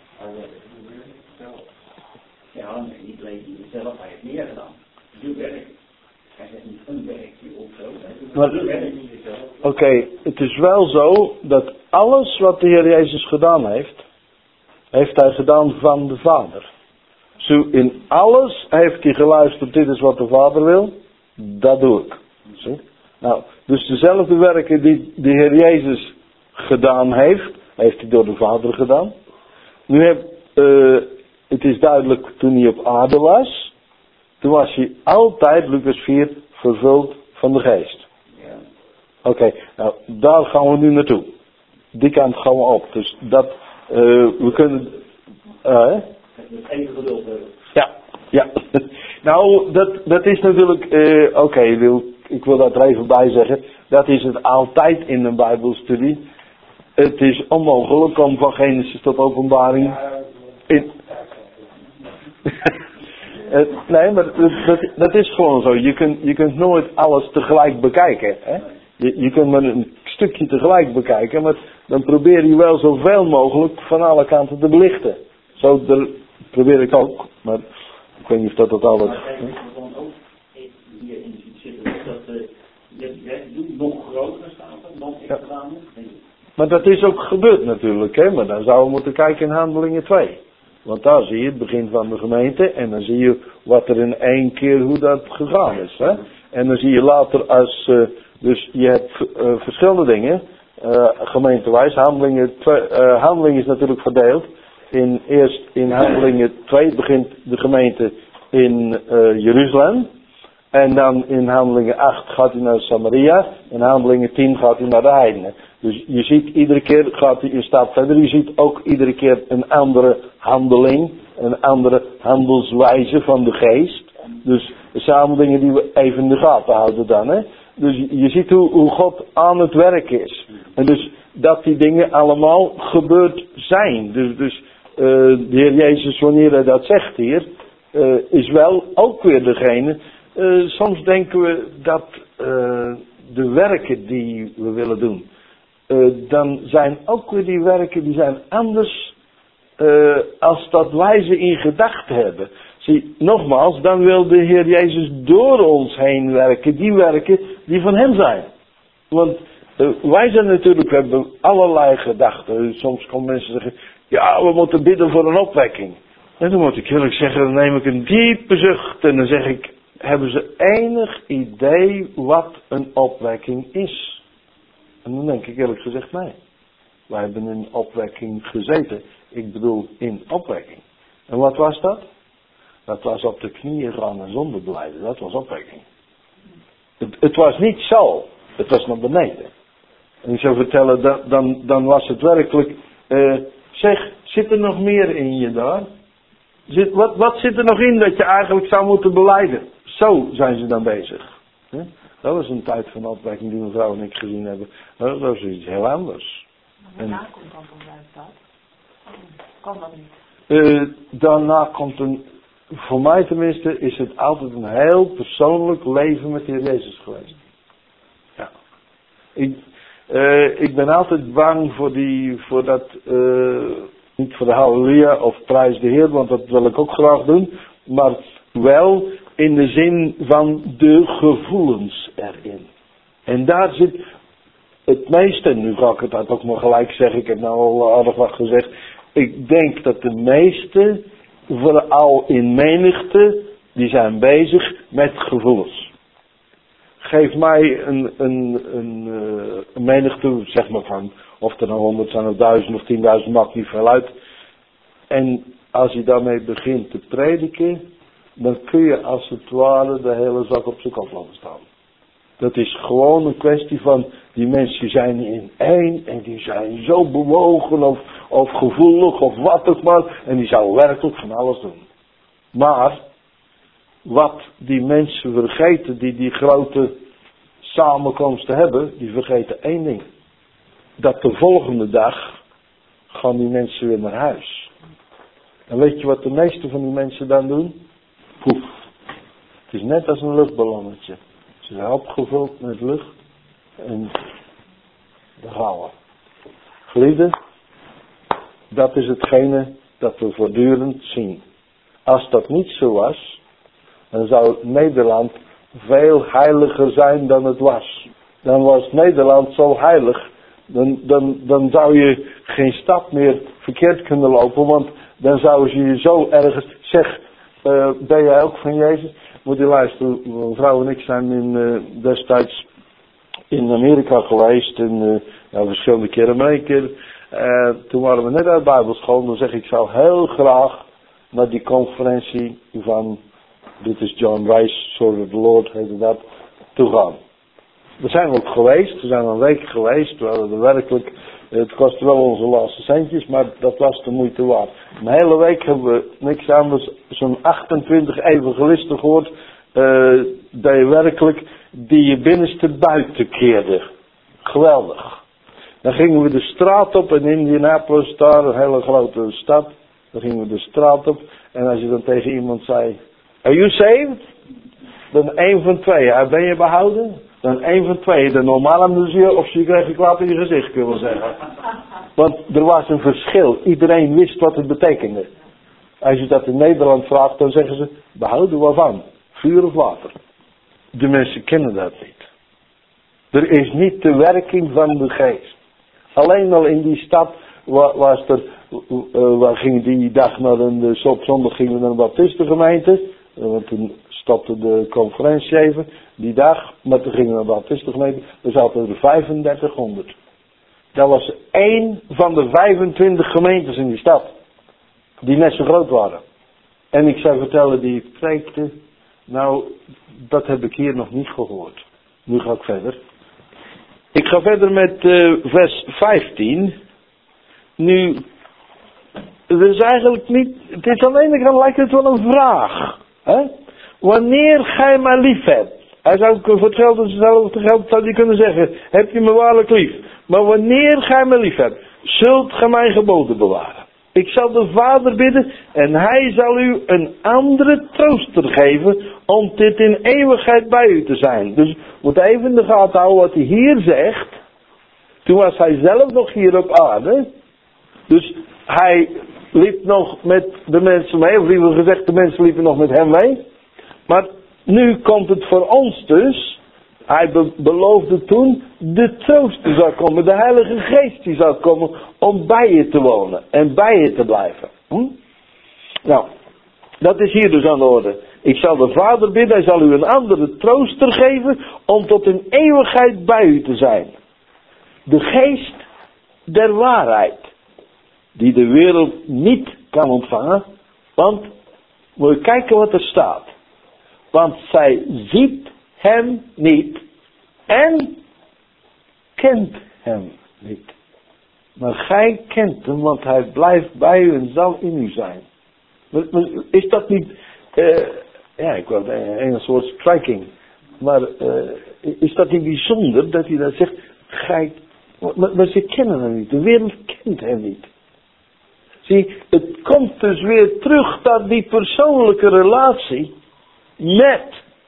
Ja, nee, niet alleen die zelf, hij heeft meer gedaan. Je werk. Hij zegt niet een werkje of zo. Oké, okay, het is wel zo dat alles wat de Heer Jezus gedaan heeft, heeft hij gedaan van de Vader. Zo in alles heeft hij geluisterd, dit is wat de Vader wil, dat doe ik. Zie? Nou, dus dezelfde werken die de Heer Jezus gedaan heeft, heeft hij door de Vader gedaan. Nu heb, uh, het is duidelijk, toen hij op aarde was, toen was hij altijd, Lucas vier, vervuld van de Geest. Ja. Oké, okay, nou daar gaan we nu naartoe. Die kant gaan we op. Dus dat, uh, we kunnen... Uh, Het enige geduld hebben. Ja, ja. Nou, dat, dat is natuurlijk... Uh, Oké, okay, ik, wil, ik wil dat er even bij zeggen. Dat is het altijd in een Bijbelstudie. Het is onmogelijk om van Genesis tot Openbaring... In... Uh, nee, maar dat, dat, dat is gewoon zo. Je kunt, je kunt nooit alles tegelijk bekijken. Hè? Je, je kunt maar een stukje tegelijk bekijken, maar dan probeer je wel zoveel mogelijk van alle kanten te belichten. Zo der, probeer ik ook, maar ik weet niet of dat dat altijd... Maar kijk, ik dan ook hier in iets zitten dat uh, je werk doet nog groter staat dan ik gedaan heb. Maar dat is ook gebeurd natuurlijk, hè? Maar dan zouden we moeten kijken in Handelingen twee. Want daar zie je het begin van de gemeente en dan zie je wat er in één keer hoe dat gegaan is. Hè? En dan zie je later als, uh, dus je hebt uh, verschillende dingen, uh, gemeentewijs. Handelingen, uh, handelingen is natuurlijk verdeeld. In, eerst in Handelingen twee begint de gemeente in uh, Jeruzalem. En dan in Handelingen acht gaat hij naar Samaria. In Handelingen tien gaat hij naar de heidenen. Dus je ziet iedere keer, gaat hij een stap verder. Je ziet ook iedere keer een andere handeling. Een andere handelswijze van de geest. Dus dat zijn allemaal dingen die we even in de gaten houden dan. Hè? Dus je ziet hoe, hoe God aan het werk is. En dus dat die dingen allemaal gebeurd zijn. Dus, dus uh, de Heer Jezus, wanneer hij dat zegt hier, uh, is wel ook weer degene. Uh, soms denken we dat uh, de werken die we willen doen, uh, dan zijn ook weer die werken die zijn anders uh, als dat wij ze in gedachten hebben. Zie, nogmaals, dan wil de Heer Jezus door ons heen werken, die werken die van hem zijn. Want uh, wij zijn natuurlijk, we hebben allerlei gedachten. Soms komen mensen zeggen, ja, we moeten bidden voor een opwekking. En dan moet ik eerlijk zeggen, dan neem ik een diepe zucht en dan zeg ik, hebben ze enig idee wat een opwekking is? En dan denk ik eerlijk gezegd, nee. Wij hebben in opwekking gezeten. Ik bedoel, in opwekking. En wat was dat? Dat was op de knieën gaan en zonde belijden. Dat was opwekking. Het, het was niet zo. Het was naar beneden. En ik zou vertellen, dan, dan, dan was het werkelijk... Uh, zeg, zit er nog meer in je daar? Zit, wat, wat zit er nog in dat je eigenlijk zou moeten belijden? Zo zijn ze dan bezig. Huh? Dat was een tijd van opwekking die mevrouw en ik gezien hebben. Dat was iets heel anders. Maar daarna en, komt dan vanuit dat? Kan dat niet? Uh, daarna komt een... Voor mij tenminste is het altijd een heel persoonlijk leven met de Heer Jezus geweest. Ja. Ik, uh, ik ben altijd bang voor die, voor dat, uh, niet voor de halleluja of prijs de Heer, want dat wil ik ook graag doen, maar wel in de zin van de gevoelens erin. En daar zit het meeste, nu ga ik het ook maar gelijk zeggen, ik heb nou al aardig wat gezegd, ik denk dat de meeste, vooral in menigte, die zijn bezig met gevoelens. Geef mij een, een, een, een menigte, zeg maar van, of er nou honderd zijn of duizend of tienduizend, maakt niet veel uit. En als je daarmee begint te prediken, dan kun je als het ware de hele zak op zijn kop laten staan. Dat is gewoon een kwestie van, die mensen zijn in één en die zijn zo bewogen of, of gevoelig of wat ook maar. En die zouden werkelijk van alles doen. Maar, wat die mensen vergeten die die grote samenkomsten hebben, die vergeten één ding. Dat de volgende dag gaan die mensen weer naar huis. En weet je wat de meeste van die mensen dan doen? Poef. Het is net als een luchtballonnetje. Ze zijn opgevuld met lucht en daar gaan we. Geliefden, dat is hetgene dat we voortdurend zien. Als dat niet zo was, dan zou Nederland veel heiliger zijn dan het was. Dan was Nederland zo heilig, dan, dan, dan zou je geen stap meer verkeerd kunnen lopen, want dan zouden ze je zo ergens... Zeg, uh, ben jij ook van Jezus? Moet je luisteren, mijn vrouw en ik zijn in, uh, destijds in Amerika geweest, en, uh, ja, verschillende keren, maar één keer, uh, toen waren we net uit Bijbelschool, dan zeg ik, ik zou heel graag naar die conferentie van, dit is John Rice, Sword of the Lord, heette dat, toe gaan. We zijn ook geweest, we zijn een week geweest, we hadden er werkelijk, het kostte wel onze laatste centjes, maar dat was de moeite waard. Een hele week hebben we niks anders, zo'n achtentwintig evangelisten gehoord, uh, dat je werkelijk die je binnenste buiten keerde. Geweldig. Dan gingen we de straat op in Indianapolis, daar een hele grote stad, dan gingen we de straat op en als je dan tegen iemand zei, are you saved? Dan één van twee, ja, ben je behouden? Dan één van twee, de normale amnesie of ze kreeg ik klap in je gezicht, kunnen we zeggen. Want er was een verschil. Iedereen wist wat het betekende. Als je dat in Nederland vraagt, dan zeggen ze, behouden waarvan? Vuur of water? De mensen kennen dat niet. Er is niet de werking van de geest. Alleen al in die stad was er, uh, waar ging die dag naar een, op zondag gingen we naar een baptistengemeente. Want toen stopte de conferentie even, die dag, maar toen gingen we naar de baptistengemeente, er zaten er vijfendertighonderd. Dat was één van de vijfentwintig gemeentes in die stad, die net zo groot waren. En ik zou vertellen, die preekte, nou, dat heb ik hier nog niet gehoord. Nu ga ik verder. Ik ga verder met uh, vers vijftien. Nu, het is eigenlijk niet, het is aan de ene kant lijkt het wel een vraag. Hè? Wanneer gij mij lief hebt. Hij zou voor hetzelfde geld zou hij kunnen zeggen, heb je me waarlijk lief? Maar wanneer gij mij lief hebt, zult gij mijn geboden bewaren. Ik zal de Vader bidden en hij zal u een andere trooster geven om dit in eeuwigheid bij u te zijn. Dus moet even in de gaten houden wat hij hier zegt. Toen was hij zelf nog hier op aarde. Dus hij liep nog met de mensen mee, of liever gezegd de mensen liepen nog met hem mee. Maar nu komt het voor ons dus. Hij be- beloofde toen, de trooster zou komen, de Heilige Geest die zou komen om bij je te wonen en bij je te blijven. Hm? Nou, dat is hier dus aan de orde. Ik zal de Vader bidden, hij zal u een andere trooster geven om tot in eeuwigheid bij u te zijn. De Geest der waarheid, die de wereld niet kan ontvangen, want, moet je kijken wat er staat. Want zij ziet hem niet en kent hem niet. Maar gij kent hem, want hij blijft bij u en zal in u zijn. Is dat niet, uh, ja, ik wou het Engels woord striking, maar uh, is dat niet bijzonder dat hij dat zegt, gij, maar, maar ze kennen hem niet, de wereld kent hem niet. Zie, het komt dus weer terug naar die persoonlijke relatie met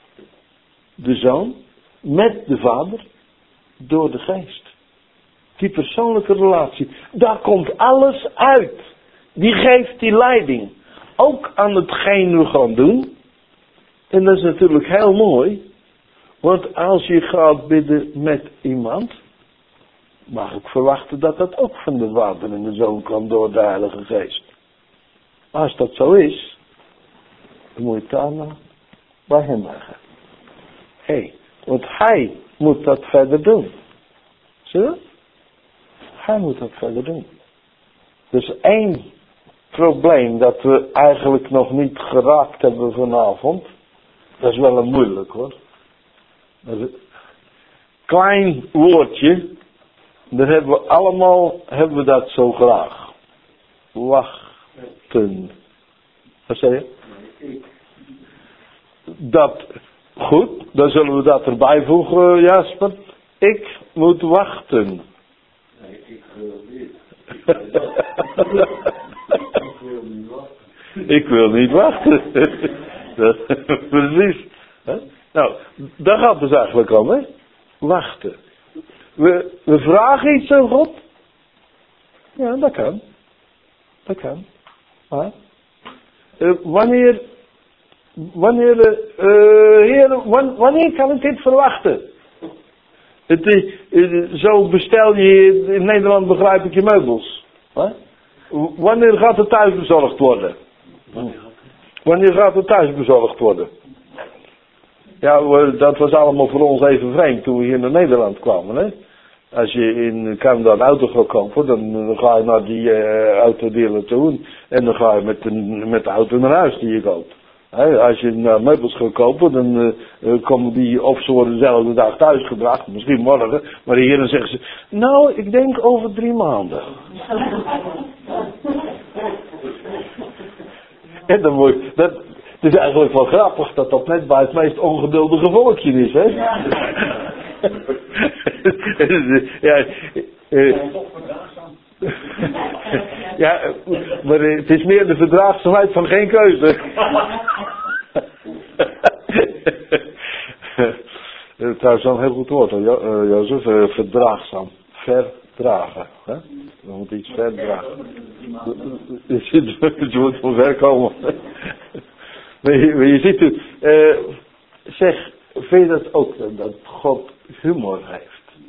de Zoon, met de Vader, door de Geest. Die persoonlijke relatie, daar komt alles uit. Die geeft die leiding. Ook aan hetgeen we gaan doen. En dat is natuurlijk heel mooi. Want als je gaat bidden met iemand, mag ik verwachten dat dat ook van de Vader en de Zoon kan door de Heilige Geest. Als dat zo is, dan moet je het daarna bij hem leggen. Hé, hey, want hij moet dat verder doen. Zie je? Hij moet dat verder doen. Dus één probleem dat we eigenlijk nog niet geraakt hebben vanavond. Dat is wel een moeilijk hoor. Dat is een klein woordje. Dan hebben we allemaal, hebben we dat zo graag. Wachten. Wat zei je? Dat, goed, dan zullen we dat erbij voegen, Jasper. Ik moet wachten. Nee, ik wil niet. Ik wil niet wachten. Ik wil niet wachten. Precies. Nou, daar gaat het dus eigenlijk om, hè? Wachten. We, we vragen iets aan God. Ja, dat kan. Dat kan. Maar, uh, wanneer, wanneer, uh, heer, wan, wanneer kan ik dit verwachten? Het is, uh, zo bestel je, in Nederland begrijp ik je meubels. Huh? Wanneer gaat het thuis bezorgd worden? Wanneer gaat het thuis bezorgd worden? Ja, we, dat was allemaal voor ons even vreemd toen we hier naar Nederland kwamen. Hè? Als je in Canada een auto gaat kopen, dan, dan ga je naar die uh, autodealer toe. En dan ga je met de, met de auto naar huis die je koopt. He, als je uh, meubels gaat kopen, dan uh, uh, komen die of ze worden dezelfde dag thuisgebracht, misschien morgen. Maar hier dan zeggen ze, nou, ik denk over drie maanden. En dan moet je, dat, het is eigenlijk wel grappig dat dat net bij het meest ongeduldige volkje is, hè? Ja, ja, uh, ja, maar het is meer de verdraagzaamheid van geen keuze. Trouwens wel een heel goed woord, jo- uh, Jozef, uh, verdraagzaam. Verdragen. Hè? We moeten iets verdragen. Het moet van ver komen. Maar je, maar je ziet het. Uh, zeg, vind je dat ook, dat God humor heeft?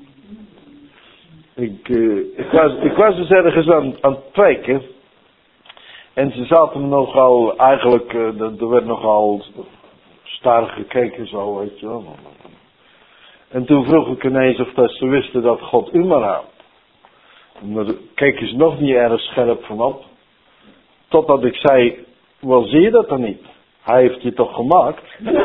Ik, uh, ik, was, ik was dus ergens aan, aan het preken. En ze zaten nogal, eigenlijk, uh, er werd nogal star gekeken zo, weet je wel. En toen vroeg ik ineens of dat ze wisten dat God humor had. En daar keken ze nog niet erg scherp van op. Totdat ik zei, wel zie je dat dan niet? Hij heeft je toch gemaakt?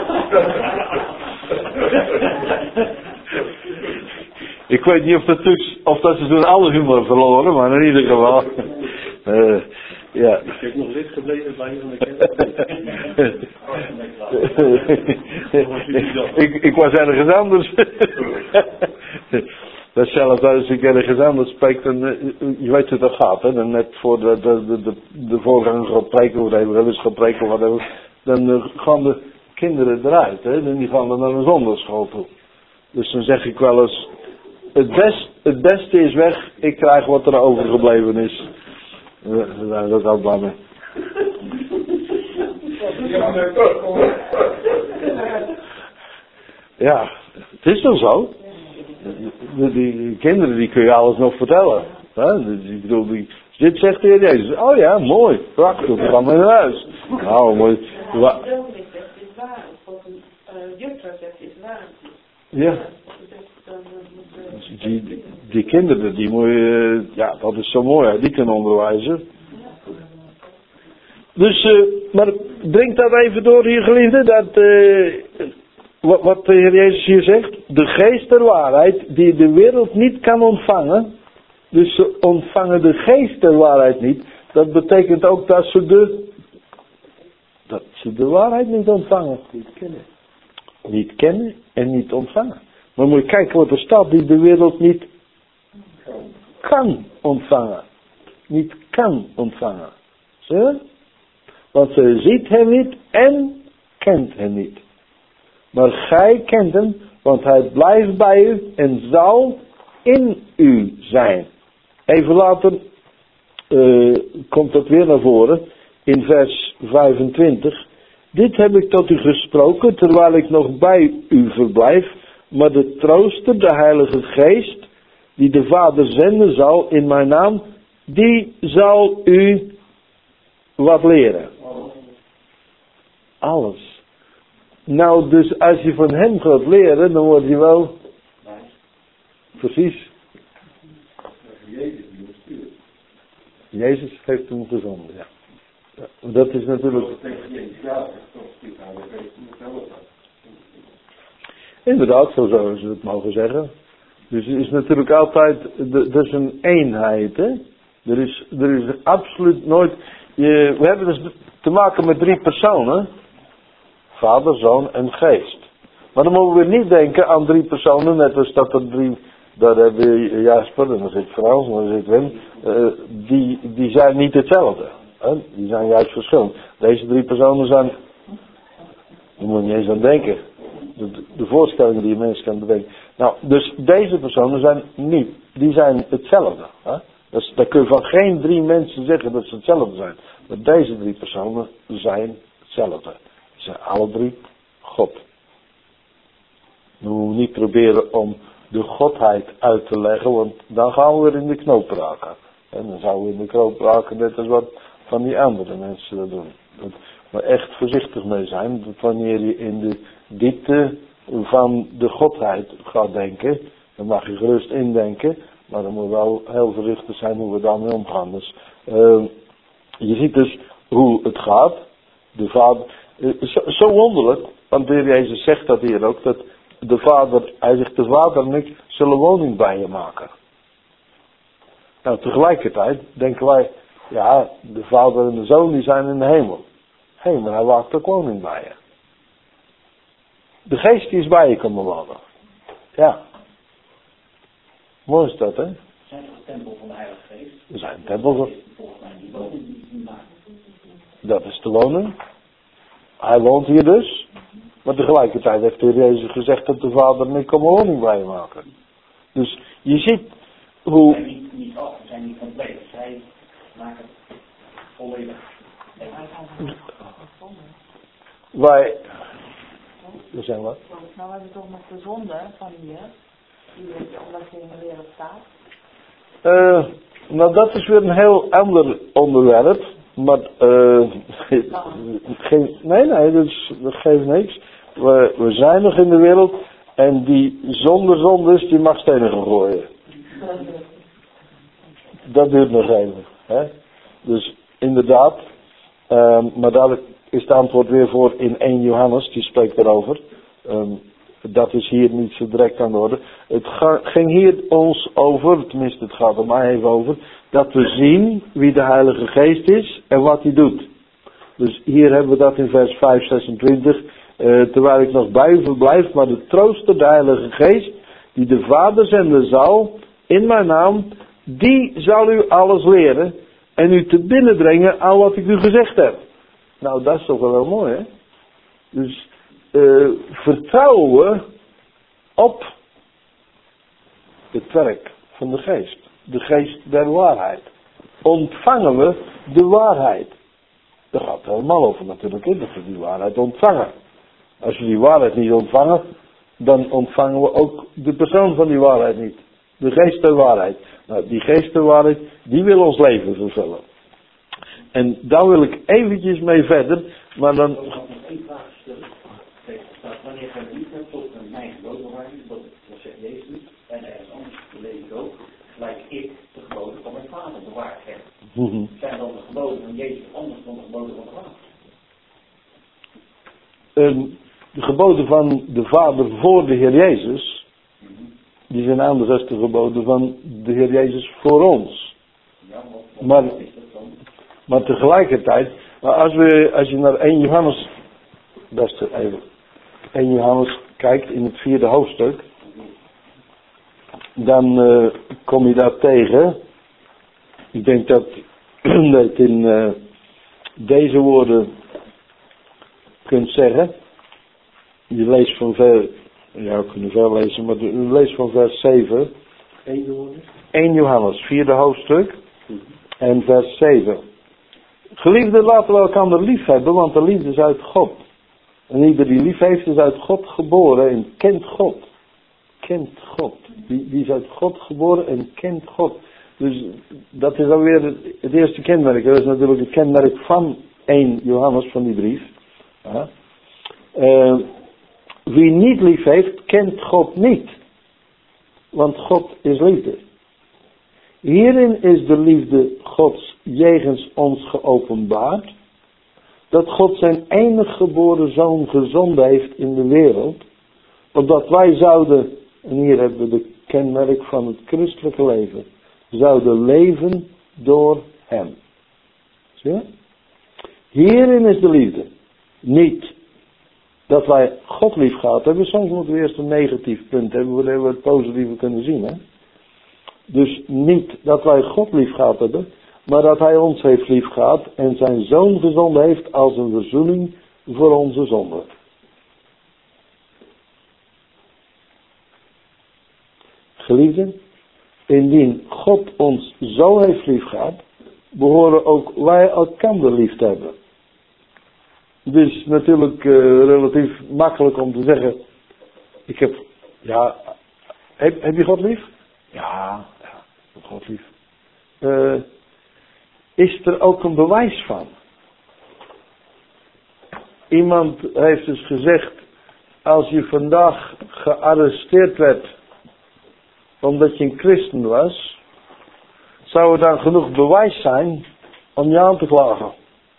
Ik weet niet of dat, dus, of dat ze toen alle humor verloren, maar in ieder geval. Uh, ja. Ik ben nog lid gebleven bij je van de kerk. ik, ik was ergens anders. Dat zelfs als ik ergens anders spreek, dan, je weet hoe dat gaat, hè. Dan net voor de, de, de, de, de voorganger gaat preken, of de wel eens gaat preken, of whatever, dan uh, gaan de kinderen eruit, hè. En die gaan dan naar een zondagschool toe. Dus dan zeg ik wel eens, het, best, het beste is weg, ik krijg wat er overgebleven is. Uh, daar zijn we ook al blij mee. Ja, het is toch zo? Die, die kinderen die kun je alles nog vertellen. Hè? Ik bedoel, die, dit zegt de Heer Jezus. Oh ja, mooi, prachtig, we gaan naar huis. Nou, mooi. Wa- ja. Die, die, die kinderen, die moet je, ja, dat is zo mooi, hè? Die kunnen onderwijzen. Dus, uh, maar drink dat even door hier, geliefde, dat, uh, wat, wat de Heer Jezus hier zegt, de geest der waarheid, die de wereld niet kan ontvangen, dus ze ontvangen de geest der waarheid niet, dat betekent ook dat ze de, dat ze de waarheid niet ontvangen. Niet kennen. Niet kennen en niet ontvangen. Maar moet je kijken wat er staat, die de wereld niet kan ontvangen. Niet kan ontvangen. Zie je? Want ze ziet hem niet en kent hem niet. Maar gij kent hem, want hij blijft bij u en zal in u zijn. Even later uh, komt dat weer naar voren in vers vijfentwintig. Dit heb ik tot u gesproken terwijl ik nog bij u verblijf. Maar de trooster, de Heilige Geest, die de Vader zenden zal in mijn naam, die zal u wat leren. Alles. Nou, dus als je van hem gaat leren, dan word je wel... Precies. Jezus heeft hem gezonden, ja. Ja, dat is natuurlijk... Inderdaad, zo zouden ze het mogen zeggen. Dus er is natuurlijk altijd, dat is een eenheid, hè. Er is, er is absoluut nooit, je, we hebben dus te maken met drie personen. Vader, Zoon en Geest. Maar dan mogen we niet denken aan drie personen, net als dat er drie, daar hebben we Jasper, en dan zit Frans, en dan zit Wim. Uh, die, die zijn niet hetzelfde. Hè? Die zijn juist verschillend. Deze drie personen zijn, daar moet je niet eens aan denken. De, de voorstellingen die je mensen kan bedenken. Nou, dus deze personen zijn niet, die zijn hetzelfde. Hè? Dus daar kun je van geen drie mensen zeggen dat ze hetzelfde zijn. Maar deze drie personen zijn hetzelfde. Ze zijn alle drie God. We moeten niet proberen om de Godheid uit te leggen, want dan gaan we weer in de knoop raken. En dan zouden we in de knoop raken net als wat van die andere mensen dat doen. Dat, maar echt voorzichtig mee zijn, dat wanneer je in de diepte van de Godheid gaat denken, dan mag je gerust indenken, maar dan moet je wel heel voorzichtig zijn hoe we daarmee omgaan. Dus uh, je ziet dus hoe het gaat. De vader, uh, zo, zo wonderlijk, want de Heer Jezus zegt dat hier ook, dat de vader, hij zegt de vader en ik zullen woning bij je maken. Nou, tegelijkertijd denken wij, ja, de vader en de zoon die zijn in de hemel. Hé, hey, maar hij maakt ook woning bij je. De geest die is bij je komen wonen. Ja. Mooi is dat, hè? We zijn toch een tempel van de Heilige Geest? We zijn een tempel van... Volgens mij die woning die die maakt. Dat is de woning. Hij woont hier dus. Maar tegelijkertijd heeft de Heer Jezus gezegd dat de vader niet kan woning bij je maken. Dus je ziet hoe... We zijn niet, niet af, we zijn niet compleet. Zij maken het volledig. Wij... We zijn wat? Nou hebben we toch nog de zonde van hier. Die omdat je in de wereld staat. Uh, nou, dat is weer een heel ander onderwerp. Maar, uh, geen, nee, nee, dat, is, dat geeft niks. We, we zijn nog in de wereld. En die zonder zondes, die mag stenen gaan gooien. Dat duurt nog even. Hè? Dus, inderdaad. Uh, maar daar is het antwoord weer voor in Eerste Johannes. Die spreekt erover. Um, Dat is hier niet zo direct aan de orde. Het ga, ging hier ons over, tenminste het gaat er mij even over, dat we zien wie de Heilige Geest is en wat hij doet. Dus hier hebben we dat in vers vijf, zesentwintig. Uh, terwijl ik nog bij u verblijf, maar de trooster, de Heilige Geest, die de Vader zenden zal, in mijn naam, die zal u alles leren en u te binnen brengen aan wat ik u gezegd heb. Nou, dat is toch wel heel mooi, hè? Dus uh, vertrouwen we op het werk van de geest. De geest der waarheid. Ontvangen we de waarheid. Daar gaat het helemaal over natuurlijk, hè, dat we die waarheid ontvangen. Als we die waarheid niet ontvangen, dan ontvangen we ook de persoon van die waarheid niet. De geest der waarheid. Nou, die geest der waarheid, die wil ons leven vervullen. En daar wil ik eventjes mee verder, maar dan... Ik wil nog één vraag stellen. Kijk, er staat, wanneer gij niet hebt tot mijn geboden houden, dat, dat zegt Jezus niet, en ergens anders lees ik ook, gelijk ik de geboden van mijn vader bewaard heb. Mm-hmm. Zijn dan de geboden van Jezus anders dan de geboden van de vader? Um, de geboden van de Vader voor de Heer Jezus, mm-hmm. die zijn anders dan de geboden van de Heer Jezus voor ons. Ja, wat, wat maar, is dat dan? Maar tegelijkertijd, maar als, we, als je naar één Johannes, beste even, één Johannes kijkt in het vierde hoofdstuk, dan uh, kom je daar tegen. Ik denk dat je het in uh, deze woorden kunt zeggen. Je leest van vers, ja, we kunnen veel lezen, maar je leest van vers zeven. één Johannes, vierde hoofdstuk en vers zeven. Geliefden, laten we elkaar lief hebben, want de liefde is uit God. En ieder die lief heeft, is uit God geboren en kent God. Kent God. Die, die is uit God geboren en kent God. Dus dat is alweer het eerste kenmerk. Dat is natuurlijk het kenmerk van één Johannes, van die brief. Ja. Uh, wie niet lief heeft, kent God niet. Want God is liefde. Hierin is de liefde Gods jegens ons geopenbaard, dat God zijn enig geboren zoon gezonden heeft in de wereld, opdat wij zouden, en hier hebben we de kenmerk van het christelijke leven, zouden leven door hem. Zie je? Hierin is de liefde. Niet dat wij God lief gehad hebben, soms moeten we eerst een negatief punt hebben, waardoor we het positieve kunnen zien, hè. Dus niet dat wij God lief gehad hebben, maar dat hij ons heeft lief gehad en zijn zoon gezonden heeft als een verzoening voor onze zonden. Geliefden, indien God ons zo heeft lief gehad, behoren ook wij elkander lief te hebben. Het is natuurlijk uh, relatief makkelijk om te zeggen, ik heb, ja, heb, heb je God lief? Ja, ja, God lief. Uh, is er ook een bewijs van? Iemand heeft dus gezegd, als je vandaag gearresteerd werd omdat je een christen was, zou er dan genoeg bewijs zijn om je aan te klagen?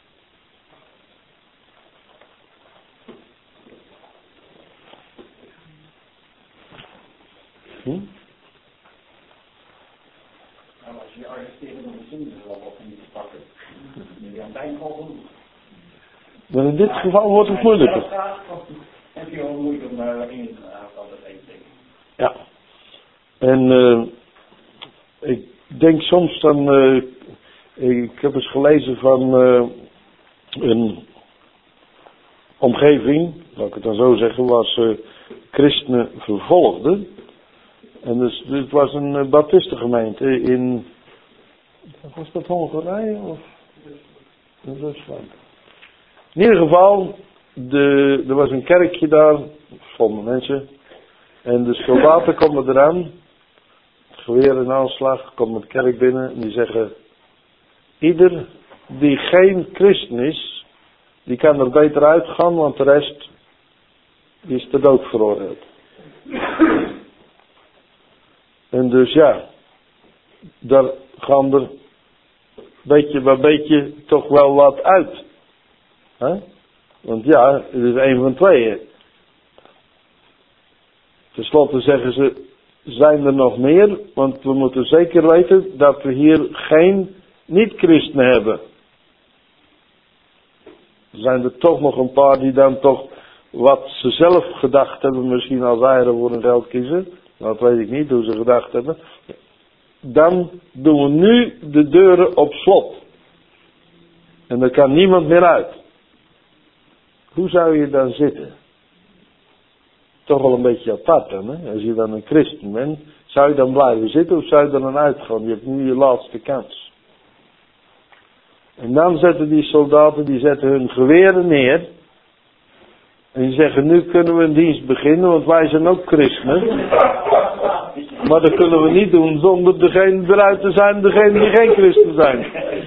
Hm? Nou, als je je arresteert dan de zonde wel op en niet te pakken. Dan je aan het eind al doen. Maar in dit geval wordt het moeilijker. Heb je wel moeite om daar in te altijd één te Ja. En uh, ik denk soms dan, uh, ik heb eens gelezen van uh, een omgeving, laat ik het dan zo zeggen, waar ze christenen vervolgden. En dus, dit was een uh, baptistengemeente in, was dat Hongarije of in Rusland? In ieder geval, de, er was een kerkje daar, vol met mensen. En de soldaten komen eraan, geweer en aanslag, komen de kerk binnen en die zeggen, ieder die geen christen is, die kan er beter uitgaan, want de rest die is ter dood veroordeeld. En dus ja, daar gaan er beetje bij beetje toch wel wat uit. Huh? Want ja, het is een van tweeën. Ten slotte zeggen ze, zijn er nog meer? Want we moeten zeker weten dat we hier geen niet-christenen hebben. Er zijn er toch nog een paar die dan toch wat ze zelf gedacht hebben, misschien als eieren voor een geld kiezen. dat weet ik niet hoe ze gedacht hebben. Dan doen we nu de deuren op slot. En er kan niemand meer uit. Hoe zou je dan zitten? Toch wel een beetje apart dan, hè? Als je dan een christen bent, zou je dan blijven zitten of zou je er dan uitgaan? Je hebt nu je laatste kans. En dan zetten die soldaten, die zetten hun geweren neer. En die zeggen, nu kunnen we een dienst beginnen, want wij zijn ook christenen. Maar dat kunnen we niet doen zonder degene eruit te zijn, degene die geen christen zijn.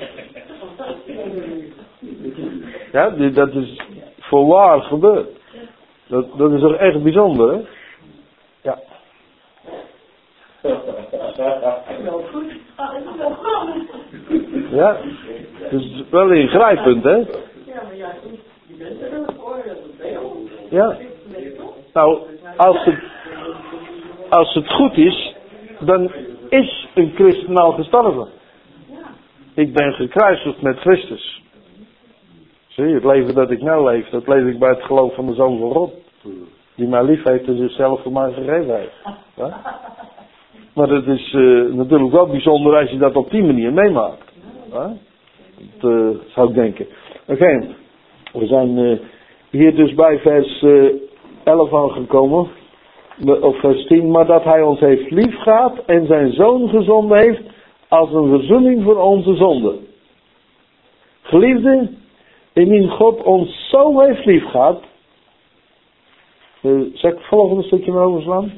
Ja, dat is voorwaar gebeurd. Dat, dat is toch echt bijzonder, hè? Ja. Ja, het is wel ingrijpend, hè? Ja. Nou, als het, als het goed is, dan is een christen al gestorven. Ik ben gekruisigd met Christus. Zie je, het leven dat ik nou leef, dat leef ik bij het geloof van de Zoon van God. Die mij lief heeft en zichzelf voor mij gegeven heeft. Ja? Maar het is uh, natuurlijk wel bijzonder als je dat op die manier meemaakt. Ja? Dat uh, zou ik denken. Oké, okay. We zijn uh, hier dus bij vers uh, elf aangekomen. Of vers tien. Maar dat hij ons heeft lief gehad en zijn Zoon gezonden heeft als een verzoening voor onze zonde. Geliefde, indien God ons zo heeft lief gehad. Uh, zal ik het volgende stukje maar overslaan?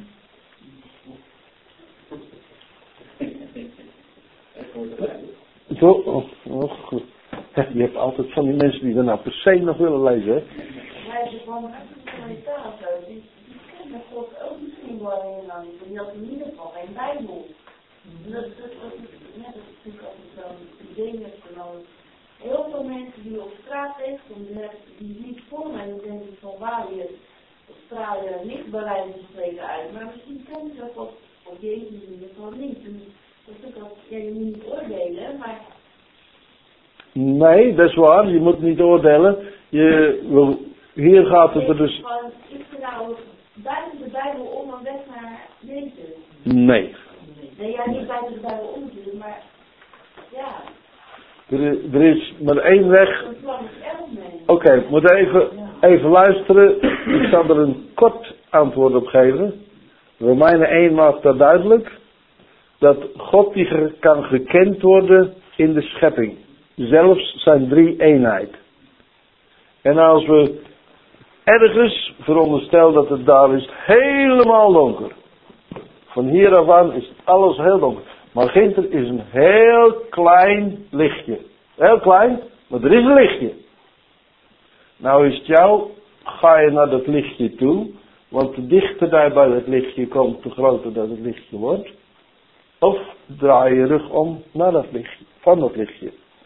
Zo, oh, oh, goed. Je hebt altijd van die mensen die er nou per se nog willen lezen, hè? Meisje van humanitaat, die kennen God ook misschien wel helemaal niet. Die had in ieder geval geen Bijbel. Dat is natuurlijk altijd zo'n idee met van heel veel mensen die op straat tegenkomen, die niet voor mij, dan denk ik van waar je op straat niet bij wijze van spreken uit. Maar misschien kennen ze ook op Jezus in ieder geval niet. Dat is ook, ja, je moet niet oordelen, maar... Nee, dat is waar. Je moet niet oordelen. Je, hier gaat het er dus... Is er nou buiten de Bijbel om en weg naar Jezus? Nee. Nee, ja, niet buiten de Bijbel om natuurlijk, maar... Ja. Er, er is maar één weg. Oké, okay, ik moet even, even luisteren. Ik zal er een kort antwoord op geven. Romeinen één maakt dat duidelijk. Dat God die kan gekend worden in de schepping. Zelfs zijn drie eenheid. En als we ergens veronderstellen dat het daar is helemaal donker. Van hier af aan is alles heel donker. Maar ginter is een heel klein lichtje. Heel klein, maar er is een lichtje. Nou is het jou, ga je naar dat lichtje toe. Want de dichter daar bij het lichtje komt, te groter dat het lichtje wordt. Of draai je rug om naar dat lichtje, van dat lichtje.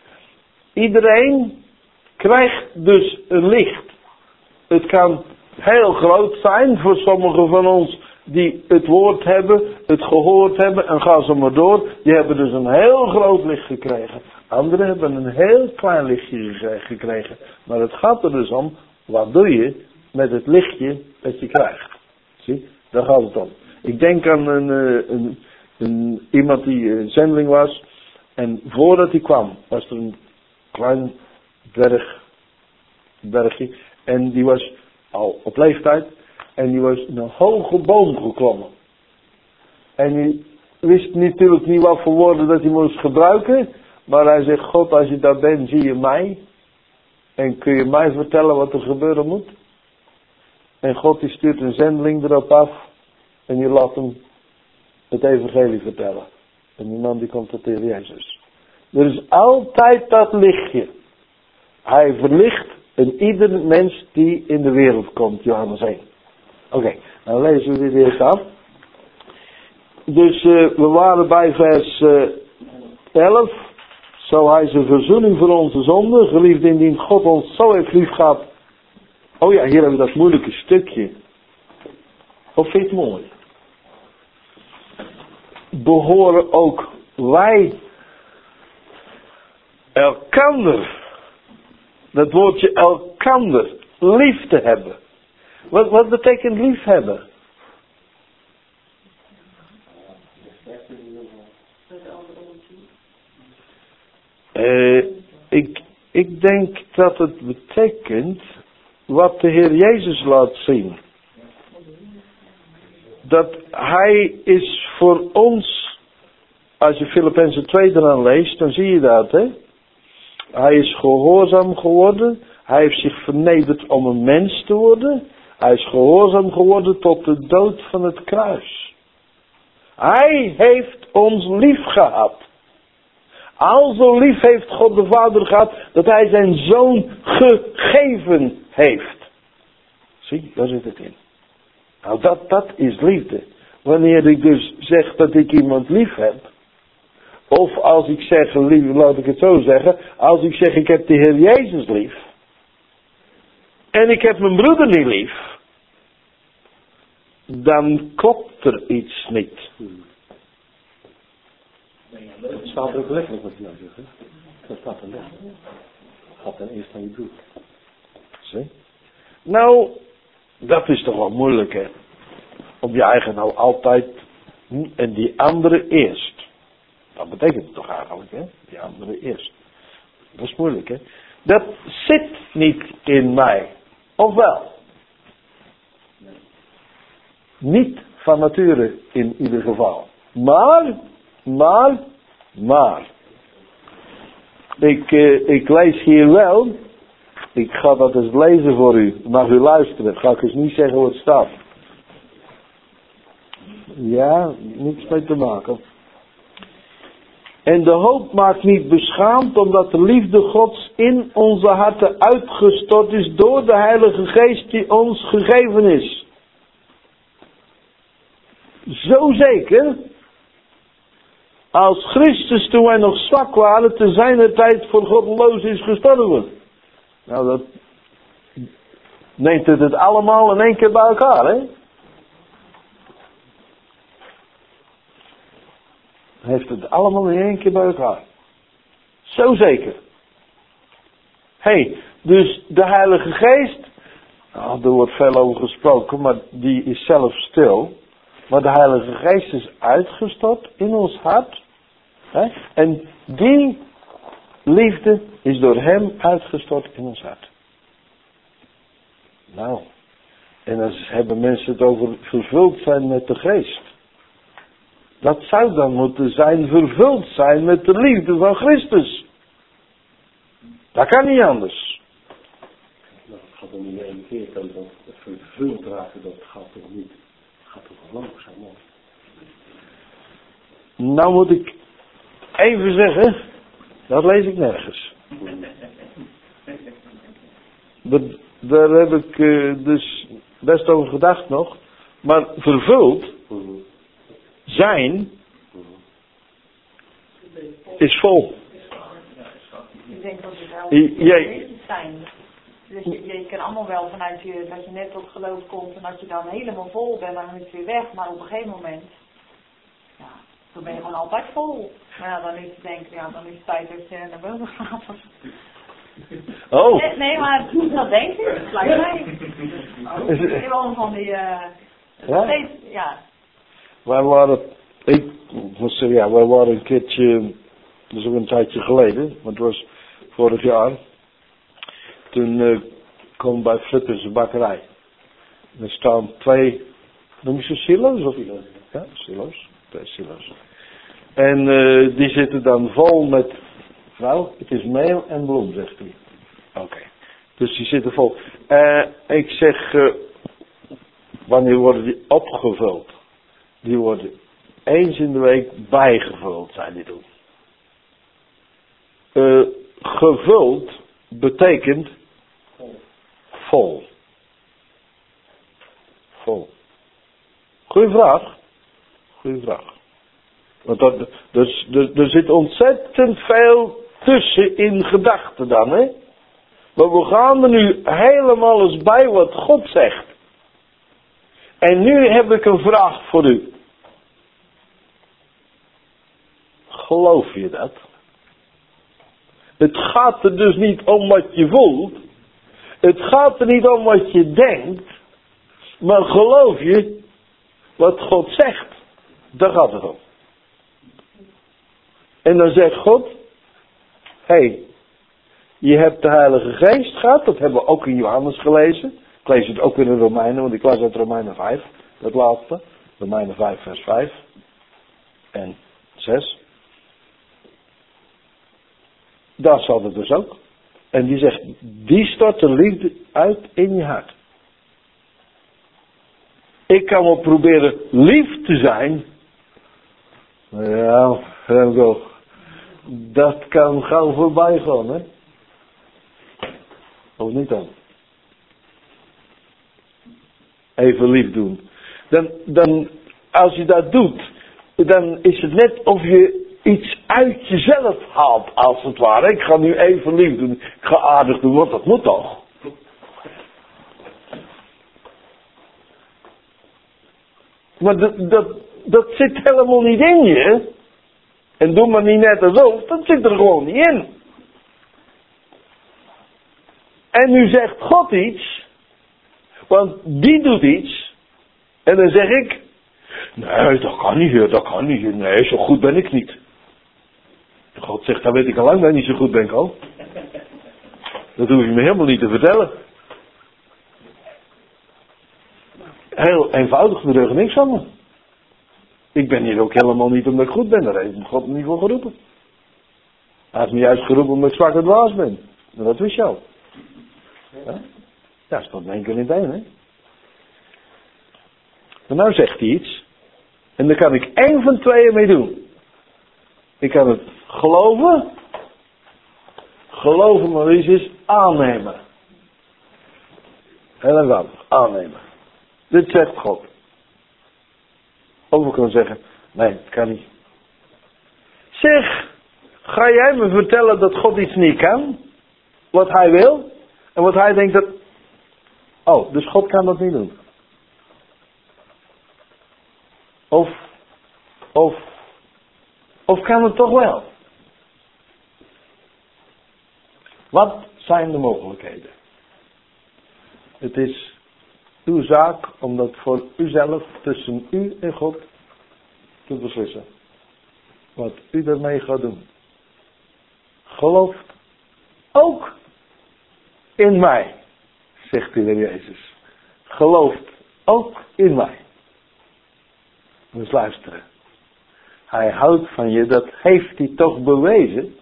Iedereen krijgt dus een licht. Het kan heel groot zijn voor sommigen van ons die het woord hebben, het gehoord hebben en gaan ze maar door. Die hebben dus een heel groot licht gekregen. Anderen hebben een heel klein lichtje gekregen. Maar het gaat er dus om, wat doe je met het lichtje dat je krijgt? Zie, daar gaat het om. Ik denk aan een, een, een, iemand die een zendeling was. En voordat hij kwam, was er een klein berg, bergje. En die was al op leeftijd. En die was in een hoge boom geklommen. En hij wist natuurlijk niet wat voor woorden dat hij moest gebruiken. Maar hij zegt, God, als je daar bent, zie je mij. En kun je mij vertellen wat er gebeuren moet. En God die stuurt een zendeling erop af. En die laat hem het evangelie vertellen. En die man die komt tot de Heer Jezus. Er is altijd dat lichtje. Hij verlicht een ieder mens die in de wereld komt, Johannes één. Oké, okay, dan lezen we dit eerst af. Dus uh, we waren bij vers uh, elf. Zo hij zijn verzoening voor onze zonde, geliefd indien God ons zo heeft lief gehad. Oh ja, hier hebben we dat moeilijke stukje. Of vind je het mooi? Behoren ook wij elkander, dat woordje elkander, lief te hebben. Wat, wat betekent lief hebben? Uh, ik, ik denk dat het betekent wat de Heer Jezus laat zien. Dat Hij is voor ons, als je Filippenzen twee eraan leest, dan zie je dat, hè. Hij is gehoorzaam geworden. Hij heeft zich vernederd om een mens te worden. Hij is gehoorzaam geworden tot de dood van het kruis. Hij heeft ons lief gehad. Al zo lief heeft God de Vader gehad dat Hij zijn Zoon gegeven heeft. Zie, daar zit het in. Nou, dat, dat is liefde. Wanneer ik dus zeg dat ik iemand lief heb. Of als ik zeg, lief, laat ik het zo zeggen. Als ik zeg ik heb de Heer Jezus lief. En ik heb mijn broeder niet lief. Dan klopt er iets niet. Het staat er ook letterlijk wat je nou zegt. Hè? Dat staat er letterlijk. Gaat dan eerst aan je broer. Zie? Nou, dat is toch wel moeilijk, hè. Om je eigen nou altijd en die andere eerst. Dat betekent het toch eigenlijk, hè? Die andere eerst. Dat is moeilijk, hè. Dat zit niet in mij. Of wel? Niet van nature in ieder geval. Maar, maar, maar. Ik, uh, ik lees hier wel. Ik ga dat eens lezen voor u. Mag u luisteren. Ga ik eens niet zeggen hoe het staat. Ja, niets mee te maken. En de hoop maakt niet beschaamd, omdat de liefde Gods in onze harten uitgestort is door de Heilige Geest die ons gegeven is. Zo zeker, als Christus toen wij nog zwak waren, te zijner tijd voor goddeloos is gestorven. Nou, dat neemt het het allemaal in één keer bij elkaar, hè? Heeft het allemaal in één keer bij elkaar. Zo zeker. Hé, hey, dus de Heilige Geest, nou, er wordt veel over gesproken, maar die is zelf stil. Maar de Heilige Geest is uitgestort in ons hart. Hè? En die liefde is door Hem uitgestort in ons hart. Nou, en dan hebben mensen het over vervuld zijn met de Geest. Dat zou dan moeten zijn vervuld zijn met de liefde van Christus. Dat kan niet anders. Nou, het gaat om in één keer, kan dan vervuld raken, dat gaat toch niet. Het gaat toch langzaam op. Nou moet ik even zeggen, dat lees ik nergens. Daar, daar heb ik uh, dus best over gedacht nog. Maar vervuld zijn is vol. Ik denk dat het wel Jij zijn. Dus je, je kan allemaal wel vanuit je, dat je net tot geloof komt en dat je dan helemaal vol bent, dan is het weer weg. Maar op een gegeven moment, ja, dan ben je gewoon altijd vol. Maar ja, dan is het denk ik, ja, dan is het tijd dat je naar boven gaat. Oh. Nee, nee, maar dat denk ik, dat lijkt mij. Gewoon van die, uh, ja? steeds, ja. Wij waren, ik moet zeggen, ja, wij waren een keertje, dat is ook een tijdje geleden, maar het was vorig jaar. Toen uh, kwam bij Flippers een bakkerij. Er staan twee, noem je ze silo's of? Ja, silo's. Twee silo's. En uh, die zitten dan vol met, nou, het is meel en bloem, zegt hij. Oké. Okay. Dus die zitten vol. Uh, ik zeg, uh, wanneer worden die opgevuld? Die worden eens in de week bijgevuld, zijn die doen. Uh, gevuld betekent vol. Vol. Goeie vraag. Goeie vraag. Want dat, dus, er, er zit ontzettend veel tussen in gedachten dan, hè. Maar we gaan er nu helemaal eens bij wat God zegt. En nu heb ik een vraag voor u. Geloof je dat? Het gaat er dus niet om wat je voelt. Het gaat er niet om wat je denkt. Maar geloof je wat God zegt? Daar gaat het om. En dan zegt God, Hé, hey, je hebt de Heilige Geest gehad, dat hebben we ook in Johannes gelezen. Ik lees het ook in de Romeinen, want ik las uit Romeinen vijf, dat laatste. Romeinen vijf vers vijf en zes. Daar staat het dus ook. En die zegt, die stort de liefde uit in je hart. Ik kan wel proberen lief te zijn. Ja, Remco, dat kan gauw voorbij gaan, hè? Of niet dan? Even lief doen. Dan, dan, als je dat doet, dan is het net of je iets uit jezelf haalt, als het ware. Ik ga nu even lief doen. Ik ga aardig doen, want dat moet toch? Maar dat, dat, dat zit helemaal niet in je. En doe maar niet net alsof, dat zit er gewoon niet in. En nu zegt God iets, want die doet iets. En dan zeg ik, nee, dat kan niet, dat kan niet. Nee, zo goed ben ik niet. En God zegt, dan weet ik al lang dat ik niet zo goed ben, al. Dat hoef je me helemaal niet te vertellen. Heel eenvoudig, er deugt niks van me. Ik ben hier ook helemaal niet omdat ik goed ben, daar heeft God me niet voor geroepen. Hij heeft me juist geroepen omdat ik zwak en dwaas ben. En dat wist je al. Ja, dat is tot één keer in het een, hè. Maar nou zegt hij iets. En daar kan ik één van tweeën mee doen. Ik kan het geloven. Geloven, maar iets is aannemen. Heel eenvoudig, aannemen. Dit zegt God. Of we kunnen zeggen, nee, het kan niet. Zeg, ga jij me vertellen dat God iets niet kan? Wat hij wil? En wat hij denkt dat... Oh, dus God kan dat niet doen. Of, of, of kan het toch wel? Wat zijn de mogelijkheden? Het is uw zaak om dat voor uzelf tussen u en God te beslissen. Wat u ermee gaat doen. Gelooft ook in mij, zegt de Heer Jezus. Gelooft ook in mij. Dus luisteren. Hij houdt van je, dat heeft hij toch bewezen.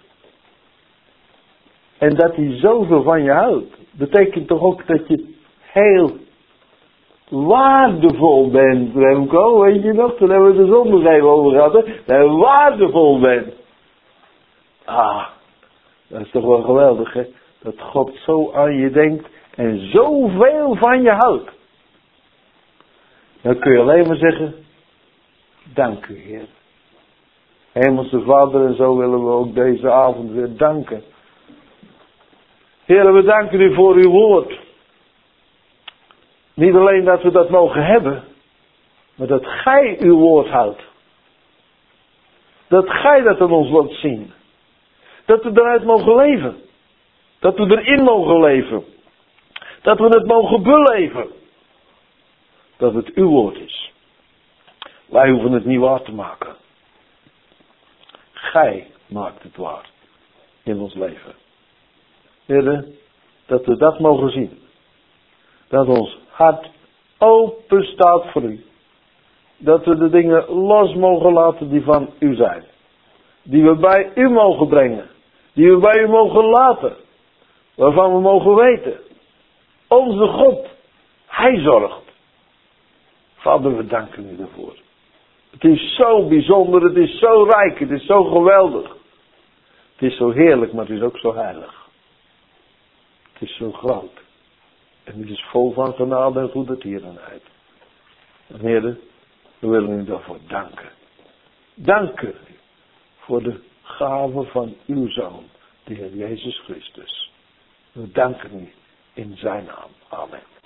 En dat hij zoveel van je houdt, betekent toch ook dat je heel waardevol bent, Remco. Weet je nog, toen hebben we het er zondag even over gehad, hè? Dat je waardevol bent. Ah, dat is toch wel geweldig, hè? Dat God zo aan je denkt en zoveel van je houdt. Dan kun je alleen maar zeggen, dank u, Heer. Hemelse Vader, en zo willen we ook deze avond weer danken. Heer, we danken u voor uw woord. Niet alleen dat we dat mogen hebben, maar dat gij uw woord houdt. Dat gij dat aan ons laat zien. Dat we eruit mogen leven. Dat we erin mogen leven. Dat we het mogen beleven. Dat het uw woord is. Wij hoeven het niet waar te maken. Gij maakt het waar in ons leven. Heer, dat we dat mogen zien. Dat ons hart open staat voor u. Dat we de dingen los mogen laten die van u zijn. Die we bij u mogen brengen. Die we bij u mogen laten. Waarvan we mogen weten. Onze God, hij zorgt. Vader, we danken u daarvoor. Het is zo bijzonder, het is zo rijk, het is zo geweldig. Het is zo heerlijk, maar het is ook zo heilig. Het is zo groot. En het is vol van genade en goedertierenheid. En heren, we willen u daarvoor danken. Danken voor de gave van uw Zoon, de Heer Jezus Christus. We danken u in zijn naam. Amen.